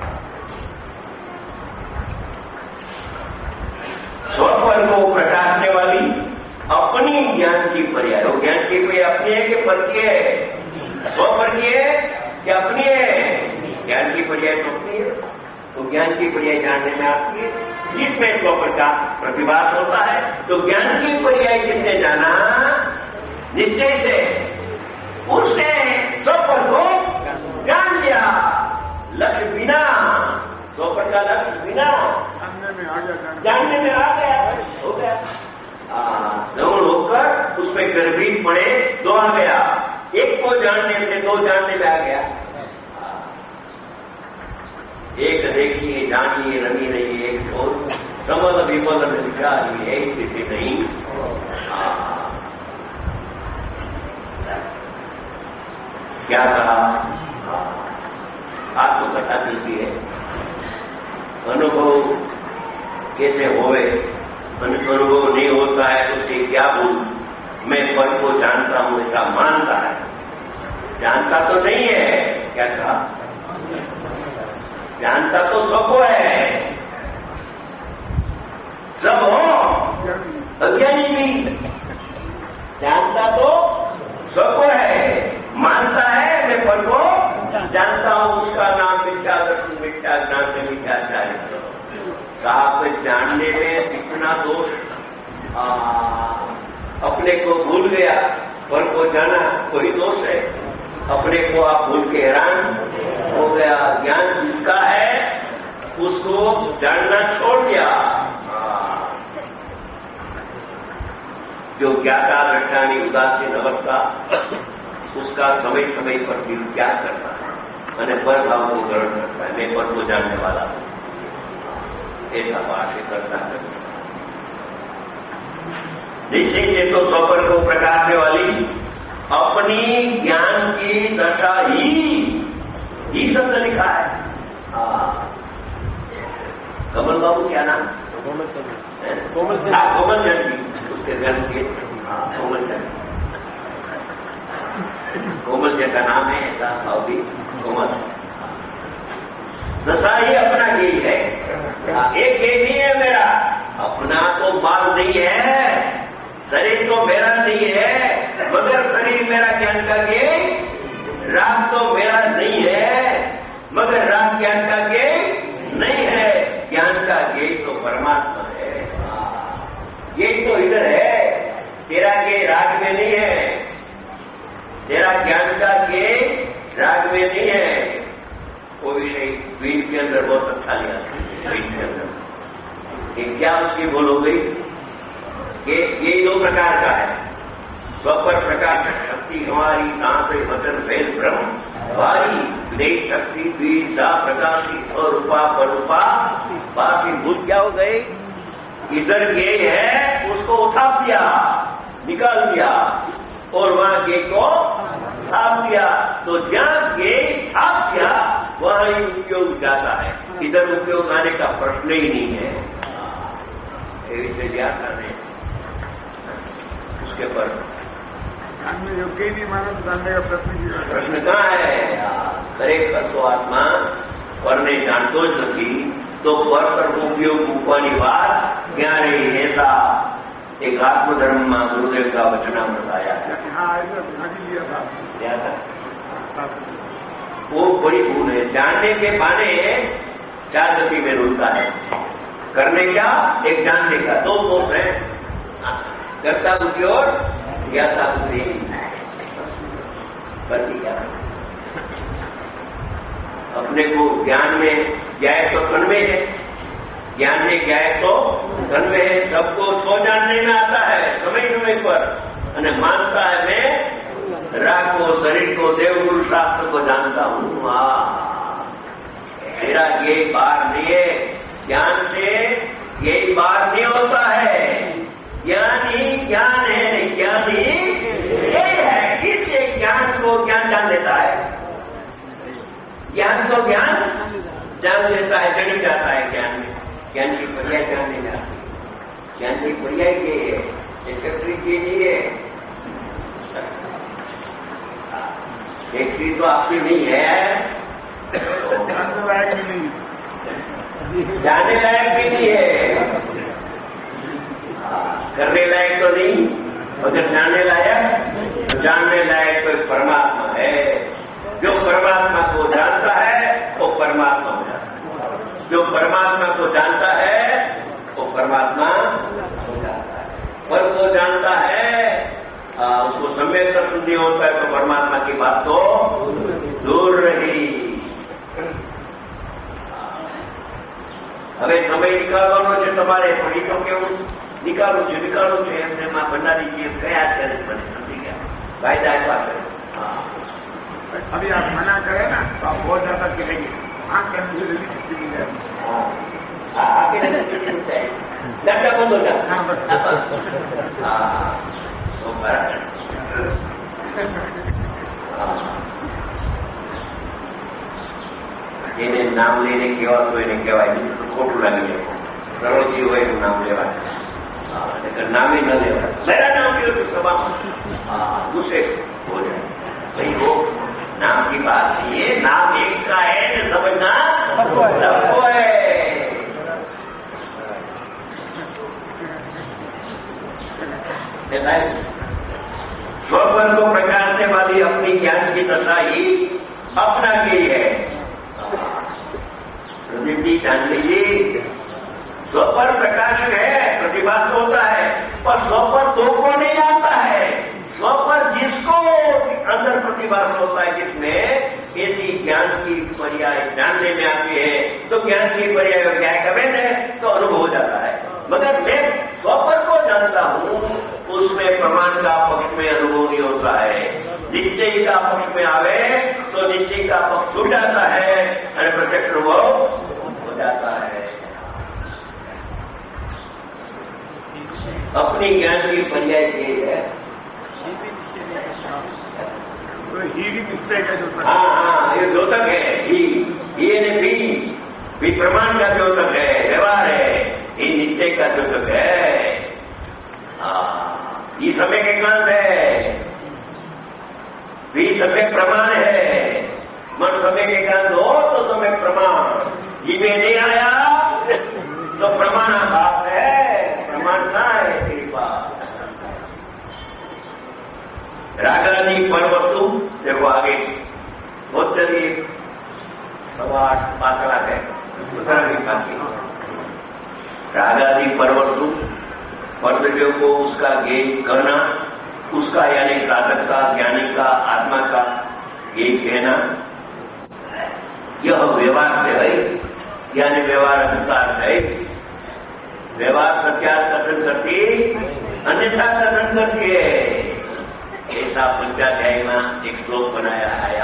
स्व पर को प्रकाशने वाली अपनी ज्ञान की पर्याय, वो ज्ञान की पर्याय अपनी है कि पर की है? स्व पर की है कि अपनी है? ज्ञान की पर्याय तो अपनी है। तो ज्ञान की पर्याय जानने में आती है, जिसमें स्व पर का प्रतिभास होता है। तो ज्ञान की पर्याय जिसने जाना निश्चय से, उसने स्व पर को जान लिया। लक्ष्य बिना, स्व पर का लक्ष्य बिना जानने में आ गया, हो गया। गौण होकर उसमें गर्भित पड़े दो आ गया। एक को जानने से दो जानने में आ गया। एक देखिए जानिए रमी रही एक ठोर, समल विमल विचारिए स्थिति नहीं। क्या कहा? आत्मकथा चलती है। अनुभव कैसे होवे? अनुभव नहीं होता है तो उसकी क्या भूल? मैं पर को जानता हूं ऐसा मानता है, जानता तो नहीं है। क्या कहा? जानता तो सबको है, सब हो, अज्ञानी भी जानता तो सबको है, मानता है मैं पर को जानता हूं। उसका नाम मिथ्या दर्शन, मिथ्या ज्ञान से मिथ्याचार्य। साहब जानने में इतना दोष, अपने को भूल गया, पर को जाना कोई दोष है। अपने को आप भूल के हैरान हो गया। ज्ञान जिसका है उसको जानना छोड़ दिया। जो ज्ञाता दृष्टानी उदासीन अवस्था, उसका समय समय पर भी क्या करता है, मैंने पर भाव को ग्रहण करता है, मैं पर को जानने वाला हूं, ऐसा भाष्य करता है। निश्चय से तो स्वपर को प्रकाशने वाली अपनी ज्ञान की दशा ही शब्द लिखा है। कमल बाबू क्या नाम? कोमल चंद जी, उसके जन्म के कोमल चंद। कोमल जैसा नाम है ऐसा भाव भी कोमल। दशा ही अपना यही है। एक ये नहीं है मेरा, अपना तो माल नहीं है, शरीर तो मेरा नहीं है, मगर शरीर मेरा ज्ञान का ज्ञेय, राग तो मेरा नहीं है, मगर राग ज्ञान का ज्ञेय नहीं है। ज्ञान का ज्ञेय तो परमात्मा है। ये तो इधर है, तेरा ज्ञेय राग में नहीं है, तेरा ज्ञान का ज्ञेय राग में नहीं है। वो विषय वीण के अंदर बहुत अच्छा लिया था। वीण के अंदर ये क्या उसकी भूल हो गई? ये दो प्रकार का है। स्वपर प्रकाश शक्ति हमारी कांत वचन वेद ब्रह्म भारी विदेश शक्ति द्विधा प्रकाशी स्वरूपा परूपा बासी भूल क्या हो गई? इधर ये है उसको उठा दिया, निकाल दिया, और वहां गे को छाप दिया। तो जहां गे छाप दिया वहां ही उपयोग जाता है, इधर उपयोग आने का प्रश्न ही नहीं है। इसे व्याख्या ने उसके पर ज्ञान में योग्य ही नहीं माना तो जानने का પ્રશ્ન કहाँ है? ખરેખર તો આત્મા પરને જાણતો જ નથી, તો પર તરફ ઉપયોગ મૂકવાની વાત ક્યારે? ऐसा एक आत्मधर्म में गुरुदेव का वचनामृत आया है। वो बड़ी भूल है। जानने के बहाने चार गति में रुकता है। करने क्या? एक जानने का, दो दोष है, कर्ता बुद्धि और ज्ञाता बुद्धि। करती क्या? अपने को ज्ञान में जाए तो तन्मय है, ज्ञान में क्या है तो तन्मय है। सबको सो जानने में आता है समय समय पर, અને मानता है मैं राग को, शरीर को, देवगुरु शास्त्र को जानता हूं। मेरा यही बार नहीं है, ज्ञान से यही बार नहीं होता है। ज्ञान ही ज्ञान है, ज्ञान ही यही है। इसलिए ज्ञान को ज्ञान जान लेता है, ज्ञान को ज्ञान जान लेता है, जड़ जाता है ज्ञान में। ज्ञान की पर्याय जानने जाती है। ज्ञान की पर्याय ये है, सेक्रेटरी की नहीं है। सेक्रेटरी तो आपकी नहीं है, जानने लायक भी नहीं, जाने लायक भी नहीं है, करने लायक तो नहीं, अगर जानने लायक तो जानने लायक तो परमात्मा है। जो परमात्मा को जानता है वो परमात्मा हो जाता है। जो परमात्मा को जानता है वो परमात्मा हो जाता है। पर को जानता है, उसको सम्यक दर्शन नहीं होता है तो परमात्मा की बात तो दूर रही। હવે સમય નીકાળવાનો છે તમારે, પણ એ તો કેવું નીકાળવું છે એમને ભંડારીજી એમ કયા જ કરે મને સમજી ગયા, વાયદા આપ્યા કરે। अभी आप मना करें ना तो आप बहुत ज्यादा गिरेंगे, आंख करने से जल्दी छुट्टी मिल जाएगी। लड़का बंद हो जाता। हाँ बस જેને નામ લઈને કહેવાતું એને કહેવાય, તો ખોટું લાગી જાય। સરળજી હોય એનું નામ લેવાય, नाम ही न लेवा। मेरा नाम लियो तो सभा दूसरे हो जाए। भाई वो नाम की बात नहीं है, नाम एक का है न समझना सबको है। स्वपर को प्रकाशने वाली अपनी ज्ञान की दशा ही अपना की है। प्रदीप जी जान लीजिए, स्वपर प्रकाशक है, प्रतिभाग तो होता है, पर स्वपर दो को नहीं जानता है। स्वपर जिसको अंदर प्रतिभाग होता है, जिसमें ऐसी ज्ञान की पर्याय जानने में आती है, तो ज्ञान की पर्याय क्या है है तो अनुभव हो जाता है। मगर मैं स्वपर को जानता हूं, उसमें प्रमाण का पक्ष में अनुभव नहीं होता है। निश्चय का पक्ष में आवे तो निश्चय का पक्ष छूट जाता है और प्रत्यक्ष अनुभव हो जाता है। अपनी ज्ञान की पर्याय ये है, ही भी निश्चय का द्योतक। हाँ, ये द्योतक है। ही ने भी प्रमाण का द्योतक है, व्यवहार है। ये निश्चय का द्योतक है। ये समय के कांत है, भी समय प्रमाण है। मन समय के कांत हो तो समय प्रमाण, जीवे नहीं आया तो प्रमाण बात है। प्रमाण ना है तेरी बात। रागादि पर्वतु देखो आगे बहुत चलिए 8:15 लाख है बाकी। रागादि पर्वतु पर्वतों को उसका ज्ञेय करना, उसका यानी साधक का, ज्ञानी का, आत्मा का ज्ञेय कहना, यह व्यवहार से है, यानी व्यवहार अधिकार है। व्यवहार सत्यार्थ कथन करती, अन्यथा कथन करती है। ऐसा पंचाध्याय में एक श्लोक बनाया आया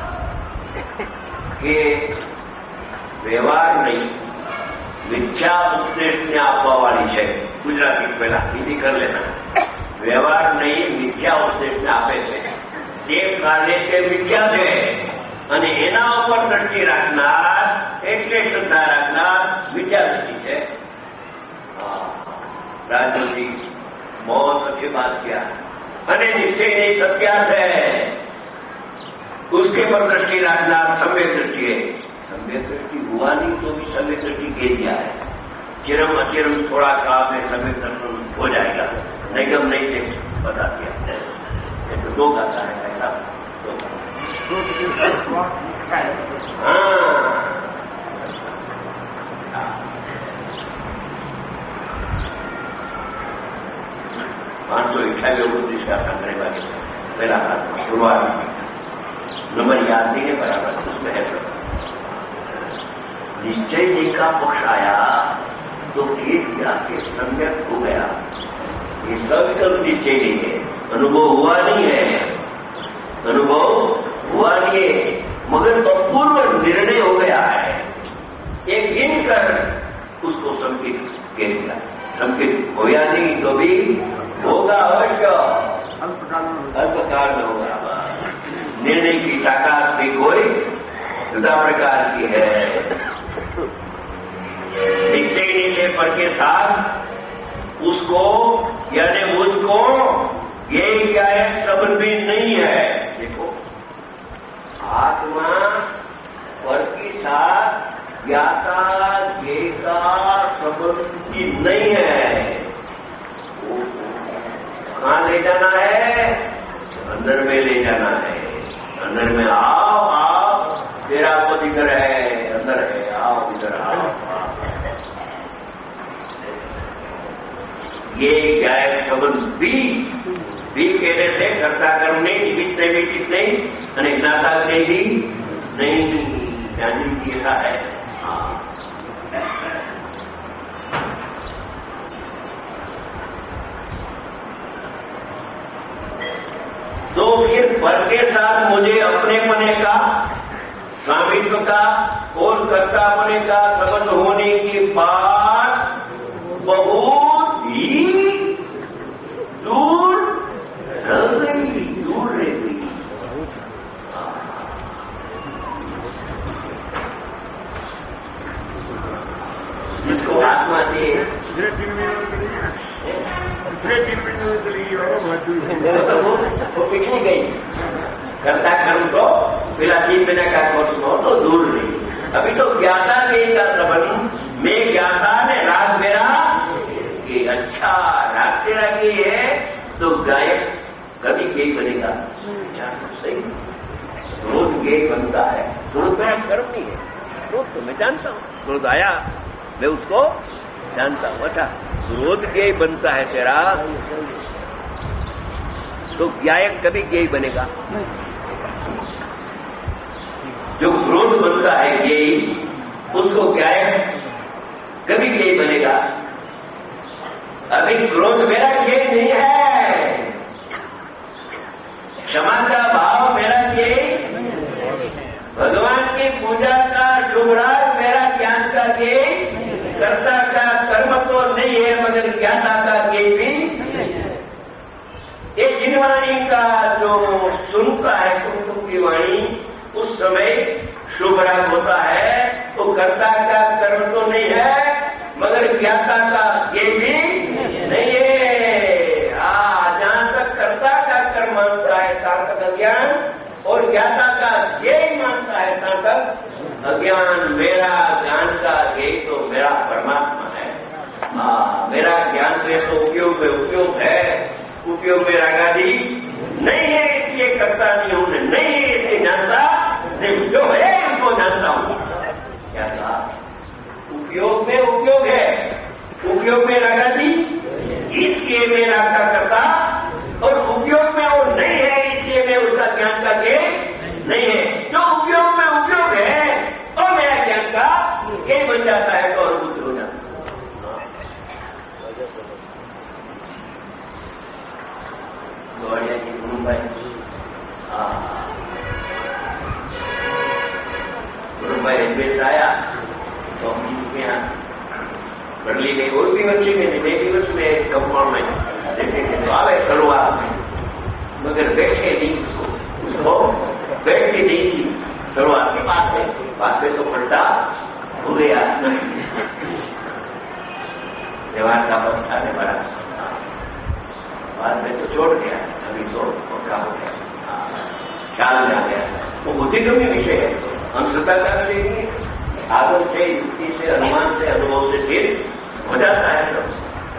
कि व्यवहार नहीं मिथ्या उपदेश ने आपवा वाली है। गुजराती पहला हिंदी कर लेना। व्यवहार नहीं मिथ्या उपदेश ने आपे છે। જે કાર્ય તે મિથ્યા છે અને એના ઉપર દ્રષ્ટિ રાખનાર, એટલે શ્રદ્ધા રાખનાર મિથ્યા દ્રષ્ટિ છે। राजू जी बहुत अच्छी बात किया। અને નિશ્ચયની સત્યાર્થ है उसके पर दृष्टि रखना सम्यक दृष्टि है। सम्यक दृष्टि हुआ नहीं तो भी सम्यक दृष्टि कह दिया है। चिरम अचिरम थोड़ा काल में सम्यक दर्शन हो जाएगा, निगम नहीं से बता दिया। तो दो का सा है ऐसा हाँ 528 का संग्रह वाले पहला शुरुआत नंबर याद नहीं है बराबर, उसमें है सब। निश्चय जी का पक्ष आया तो एक जाके सम्यक हो गया। ये सब निश्चय नहीं है, अनुभव हुआ नहीं है, अनुभव हुआ नहीं है, मगर अपूर्व निर्णय हो गया है। एक गिन कर उसको संकेत कह दिया, संकेत होया नहीं तो भी होगा अवश्य, अल्पकाल में होगा। निर्णय की ताकत भी कोई जुदा प्रकार की है। निश्चय निश्चय पर के साथ उसको यानी मुझको ये क्या है संबंध भी नहीं है। देखो आत्मा पर के साथ ज्ञाता ज्ञेय का संबंध भी नहीं है। कहाँ ले जाना है? अंदर में ले जाना है। अंदर में आओ आओ, तेरा पद इधर है, अंदर है, आओ इधर आओ। ये गायब संबंध भी कहने से कर्ता कर्म नहीं, निमित्त निमित्त नहीं, અને જ્ઞાતા ज्ञेय भी नहीं। ज्ञानी की ऐसा है। तो फिर पर के साथ मुझे अपने पने का, स्वामित्व का और कर्ता पने का संबंध होने की बात बहुत ही दूर रह गई। जिसको आत्मा से वो पिछली गई। कर्ता कर्म तो पहला 3 महीने का कोर्स हो तो दूर नहीं। अभी तो ज्ञाता के का संबंध में ज्ञाता ने राग मेरा ये अच्छा राग तेरा ये है तो गायक कभी गेय बनेगा। सही क्रोध गेय बनता है। क्रोध मेरा कर्म नहीं है, क्रोध तो मैं जानता हूँ। क्रोध आया मैं उसको जानता हूँ। अच्छा क्रोध गेय बनता है तेरा तो गायक कभी गेय बनेगा? जो क्रोध बनता है गेय उसको गायक कभी गेय बनेगा? अभी क्रोध मेरा गेय नहीं है। क्षमा का भाव मेरा गेय, भगवान की पूजा का शुभ राग मेरा ज्ञान का गेय, कर्ता का कर्म तो नहीं है मगर ज्ञाता का गेय भी। ये जिनवाणी का जो सुनता है कुंकुम की वाणी उस समय शुभ राग होता है, वो कर्ता का कर्म तो नहीं है मगर ज्ञाता का गेय भी नहीं है। जहां तक कर्ता का कर्म मानता है तहां तक अज्ञान, और ज्ञाता का गेय मानता है तहां तक अज्ञान। मेरा ज्ञान का गेय तो मेरा परमात्मा है। मेरा ज्ञान में तो उपयोग है, उपयोग में रागादि नहीं है इसलिए करता नहीं हूं, नहीं है इसलिए जानता नहीं, जो है उसको जानता हूं। क्या कहा? उपयोग में उपयोग है, उपयोग में रागादि इसलिए मैं राग का करता, और उपयोग में वो नहीं है इसलिए मैं उसका ज्ञान का गेय नहीं है। जो उपयोग में उपयोग है और मेरा ज्ञान का गेय बन जाता है तो और बुद्ध हो जाता है। जी गुरुभाई एडवेस आया तो हम उसके यहाँ बरली में और भी बदली में 2 दिवस में कंपाउंड में देखेंगे तो आवे शुरुआत में, मगर बैठे नहीं उसको बैठती नहीं थी। शुरुआत की बात है, बाद में तो पलटा हो गया। व्यवहार का अवस्था में बड़ा बाद में तो छोड़ गया, अभी तो पक्का हो गया, ख्याल में आ गया। वो बुद्धिगम्य विषय है, हम श्रद्धा कर लेंगे, आदर से, युक्ति से, अनुमान से, अनुभव से फिर हो जाता है सब।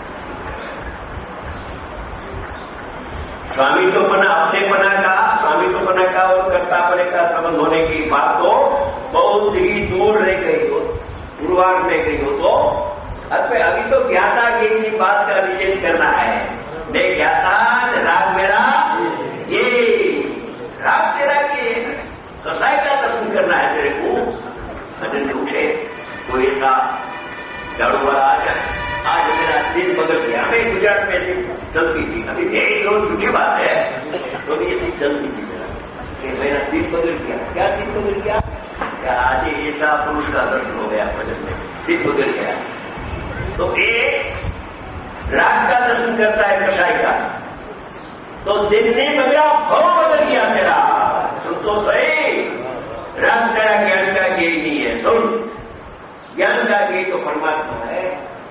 स्वामित्वपना, अपनेपना का, स्वामित्वपना का और कर्तापने का संबंध होने की बात तो बहुत ही दूर रह गई हो, पूर्वार्ध में गई हो। तो अभी तो ज्ञाता की बात का निषेध करना है। मैं ज्ञाता, राग मेरा ये, राग तेरा ये, कसाई का दर्शन करना है तेरे को। अजन उठे कोई ऐसा झाड़ू वाला आ जाए, आज मेरा दिन बदल गया। हमें गुजरात में ऐसी चलती थी, अभी यही तो झूठी बात है, तो भी ऐसी चलती थी मेरा दिन बदल गया। क्या दिन बदल गया? आज ऐसा पुरुष का दर्शन हो गया भजन में, दिन बदल गया। तो एक राग का दर्शन करता है कसाई का, तो दिन नहीं बदला, भाव बदल गया तेरा। सुन तो सही, राग तेरा ज्ञान का यही नहीं है। सुन, ज्ञान का यही तो परमात्मा है।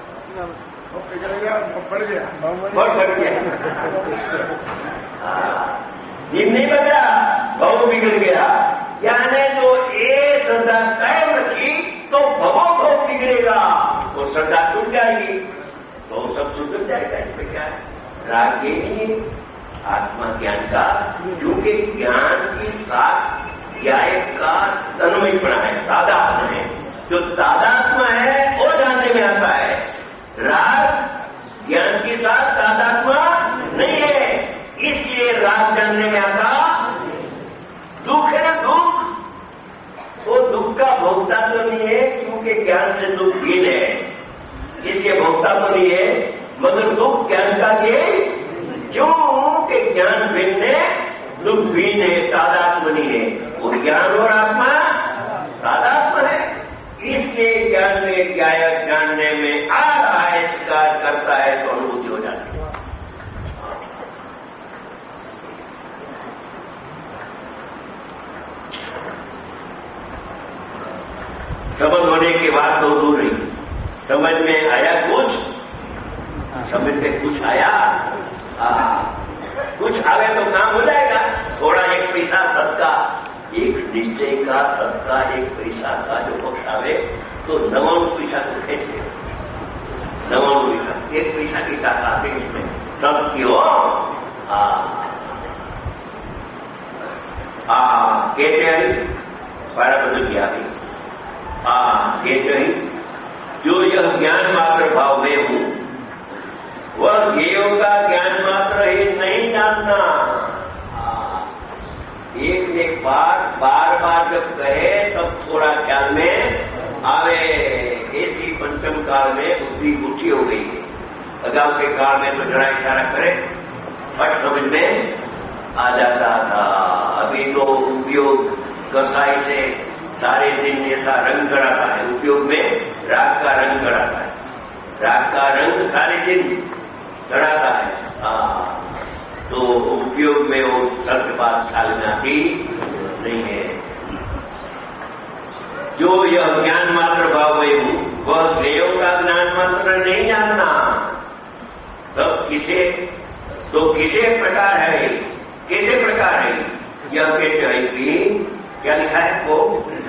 बढ़ गया, बहुत बढ़ गया। दिन नहीं बदला, भाव बिगड़ गया। यानी जो एक श्रद्धा कायम रखी तो भाव बिगड़ेगा, तो श्रद्धा छूट जाएगी, तो सब छूट जाएगा। इसमें क्या है? राग ये नहीं है आत्मा ज्ञान का, क्योंकि ज्ञान के साथ न्याय का तन्मयपना है, तादात्म्य है। जो तादात्म्य है वो जानने में आता है। राग ज्ञान के साथ तादात्म्य नहीं है, इसलिए राग जानने में आता। दुख है ना, दुख, वो दुख का भोक्ता तो नहीं है, क्योंकि ज्ञान से दुख भिन्न है, इसलिए भोक्ता तो नहीं है। मगर दुख ज्ञान का ये, क्यों कि ज्ञान भिन्न है, दुख भिन्न है, तादात्म्य नहीं है। वो ज्ञान और आत्मा तादात्म्य है, इसलिए ज्ञान में ज्ञायक जानने में आ रहा है, स्वीकार करता है तो अनुभूति हो जाती है। समझ होने की बात तो दूर रही, समझ में आया कुछ, समझ में कुछ आया, कुछ आवे तो काम हो जाएगा। थोड़ा एक पैसा सदका, एक निश्चय का सदका, एक पैसा का जो पक्ष आवे तो 99 पैसा को खेच दे, 99 पैसा, एक पैसा की ताकत है इसमें, सब की हो। कहते हैं बड़ा बदल गया भी, कहते हैं जो यह ज्ञान मात्र भाव में हूं, वह ज्ञेयों का ज्ञान मात्र ही नहीं जानना। एक बार जब कहे तब थोड़ा ख्याल में आवे। ऐसी पंचम काल में बुद्धि ऊंची हो गई है। अगाऊ के काल में तो जरा इशारा करे फट समझ में आ जाता था। अभी तो उपयोग कसाई से सारे दिन ऐसा रंग चढ़ाता है, उपयोग में राग का रंग चढ़ाता है, राग का रंग सारे दिन चढ़ाता है। तो उपयोग में वो सत्य बात ख्याल में आती नहीं है। जो यह ज्ञान मात्र भाव में हूं, वह ज्ञेयों का ज्ञान मात्र नहीं जानना। सब किसे प्रकार है, कैसे प्रकार है, यह कहते हैं कि क्या लिखा है वो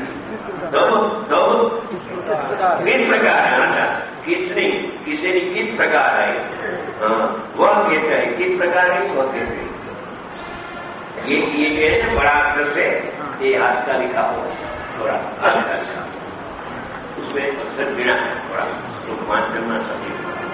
सब किस प्रकार है। अच्छा, किसे ने किस प्रकार है, वह कहते हैं किस प्रकार है, वह कहते हैं। ये जो है ना बड़ा अक्षर से ये हाथ का लिखा हुआ, थोड़ा हाथ का लिखा, उसमें अक्षर गिना है, थोड़ा उपमान करना सभी।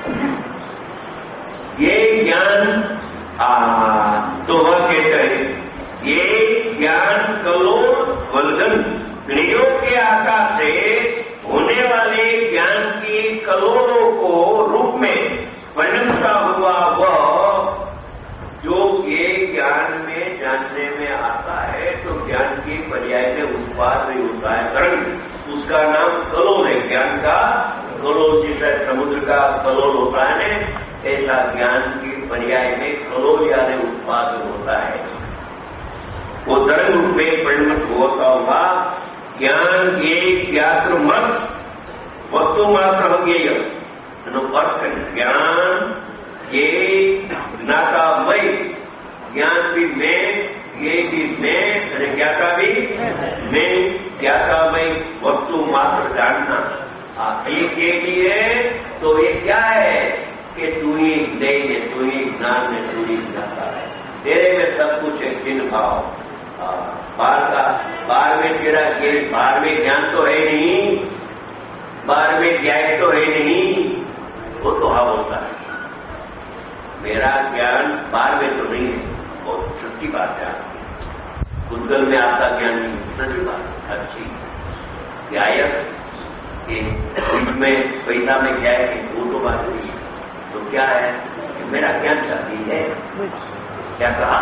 ये ज्ञान तो वह कहते हैं ये ज्ञान कलोल वल्गन क्रियों के आकार से होने वाले ज्ञान की कलोलों को रूप में परिणमता हुआ वह जो ये ज्ञान में जानने में आता है, तो ज्ञान की पर्याय में उत्पाद नहीं होता है तरंग, उसका नाम कलोल है। ज्ञान का कलोल, जैसा समुद्र का कलोल होता है ना, ऐसा ज्ञान की पर्याय में कलोल यानी उत्पाद होता है। वो तरंग रूप में परिणत होता हुआ ज्ञान ये ज्ञात्र मत वस्तु मात्र ज्ञेय, अर्थ ज्ञान ये ज्ञातामय, ज्ञान भी मैं, ये भी मैं, અને ज्ञाता भी मैं, ज्ञातामय वस्तु मात्र जानना। एक ही है तो ये क्या है कि तू ही ज्ञेय है, तू ही ज्ञान है, तू ही ज्ञाता है। तेरे में सब कुछ है, जिन भाव बाहर में तेरा बाहर में ज्ञान तो है नहीं, बाहर में ज्ञान तो है नहीं, वो तो हाँ होता है। मेरा ज्ञान बाहर में तो नहीं है, बहुत छुट्टी बात है। गुदगल में आपका ज्ञान नहीं, सच्ची बात अच्छी गायक में पैसा में क्या है कि वो तो बात नहीं है। तो क्या है कि मेरा ज्ञान चाहती है, क्या कहा?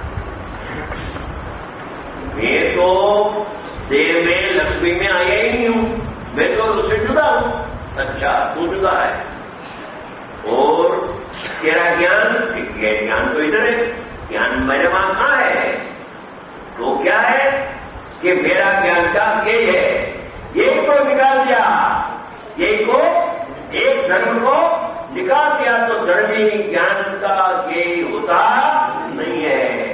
मैं तो देह में लक्ष्मी में आया ही नहीं हूं, मैं तो उससे जुदा हूं। अच्छा, तू जुदा है और तेरा ज्ञान तो इधर है, ज्ञान मेरे वहां कहां है? तो क्या है कि मेरा ज्ञान का ये है, एक को निकाल दिया, एक को, एक धर्म को निकाल दिया तो धर्मी ज्ञान का ये होता नहीं है।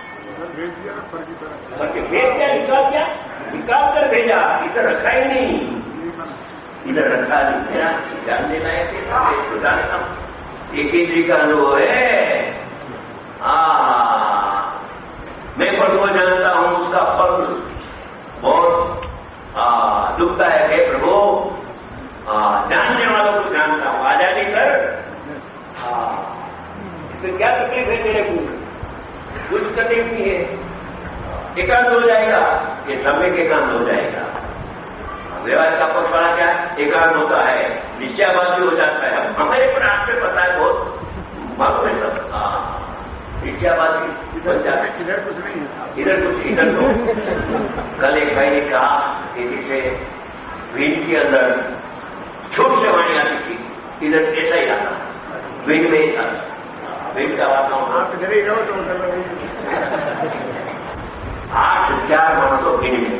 भेज दिया, निकाल कर भेजा, इधर रखा ही नहीं, इधर रखा नहीं। मेरा जानने लायक है, जानता हूं, एक इंद्री का अनुभव है। मैं फल को जानता हूं, उसका फल बहुत दुखदायक है प्रभु। जानने वालों को जानता हूं, आजादी कर। इसमें क्या तकलीफ है मेरे को? कुछ तकलीफ नहीं है, एकांत हो जाएगा, ये समय के एकांत हो जाएगा। व्यवहार का पक्ष वाला क्या एकांत होता है, निश्चयवादी हो जाता है। हमारे पर आपसे पता है, बहुत मालूम है सब। निश्चयवादी बन जाता है, इधर कुछ नहीं है, इधर तो कल एक भाई ने कहा किसी से वीण के अंदर छोट से वाणी आती थी, इधर ऐसा ही आता, वीण में ऐसा वीण का वातावरण 8,000 मानसों वीण में।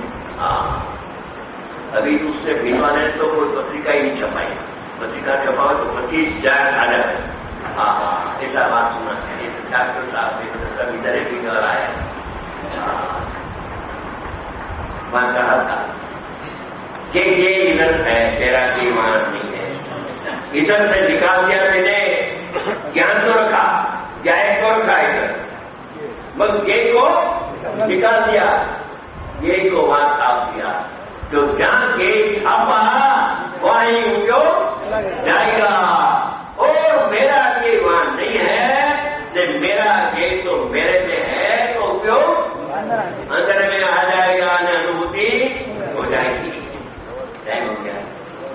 अभी उसने वीण वाले तो कोई पत्रिका ही नहीं छपाई, पत्रिका छपाओ तो 25,000 आ जाए। ऐसा बात सुना, डॉक्टर साहब ने मतलब इधर ही वीण वाला है। मैं कहा था कि ये इधर है, तेरा की मान नहीं है, इधर से निकाल दिया मैंने, ज्ञान तो रखा, ज्ञान को रखा इधर, मगर ये को निकाल दिया, ये को वहां छाप दिया। तो जहां ये छापा वहीं उपयोग जाएगा। और मेरा ये वहां नहीं है, जब मेरा ये तो मेरे में है तो उपयोग अंदर में आ जाएगा, अनुभूति हो जाएगी। टाइम हो गया।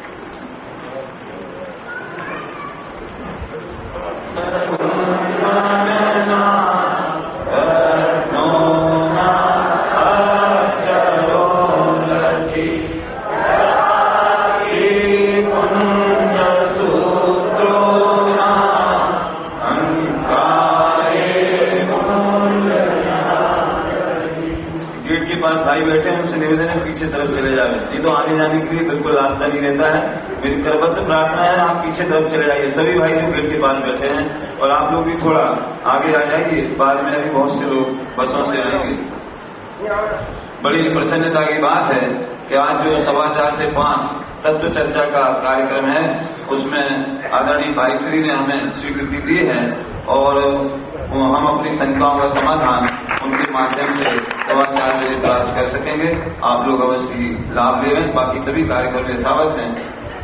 बैठे हैं, उनसे निवेदन है पीछे तरफ चले जाए, नहीं तो आने जाने के लिए बिल्कुल रास्ता नहीं रहता है। मेरी करबद्ध प्रार्थना है, आप पीछे तरफ चले जाइए, सभी भाई जो गेट के पास बैठे हैं, और आप लोग भी थोड़ा आगे आ जाइए। बाद में अभी बहुत से लोग बसों से आएंगे। बड़ी प्रसन्नता की बात है कि आज जो 4:15 से 5 तत्व चर्चा का कार्यक्रम है, उसमें आदरणीय भाई श्री ने हमें स्वीकृति दी है और हम अपनी शंकाओं का समाधान उनके माध्यम से 4:15 बजे प्राप्त कर सकेंगे। आप लोग अवश्य लाभ लें। बाकी सभी कार्यक्रम यथावत हैं।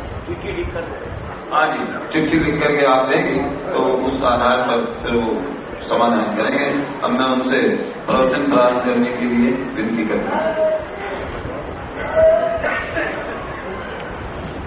हाँ जी, चिट्ठी लिख करके आप देंगे तो उस आधार पर फिर वो समाधान करेंगे। अब मैं उनसे प्रवचन प्रारंभ करने के लिए विनती करता हूँ।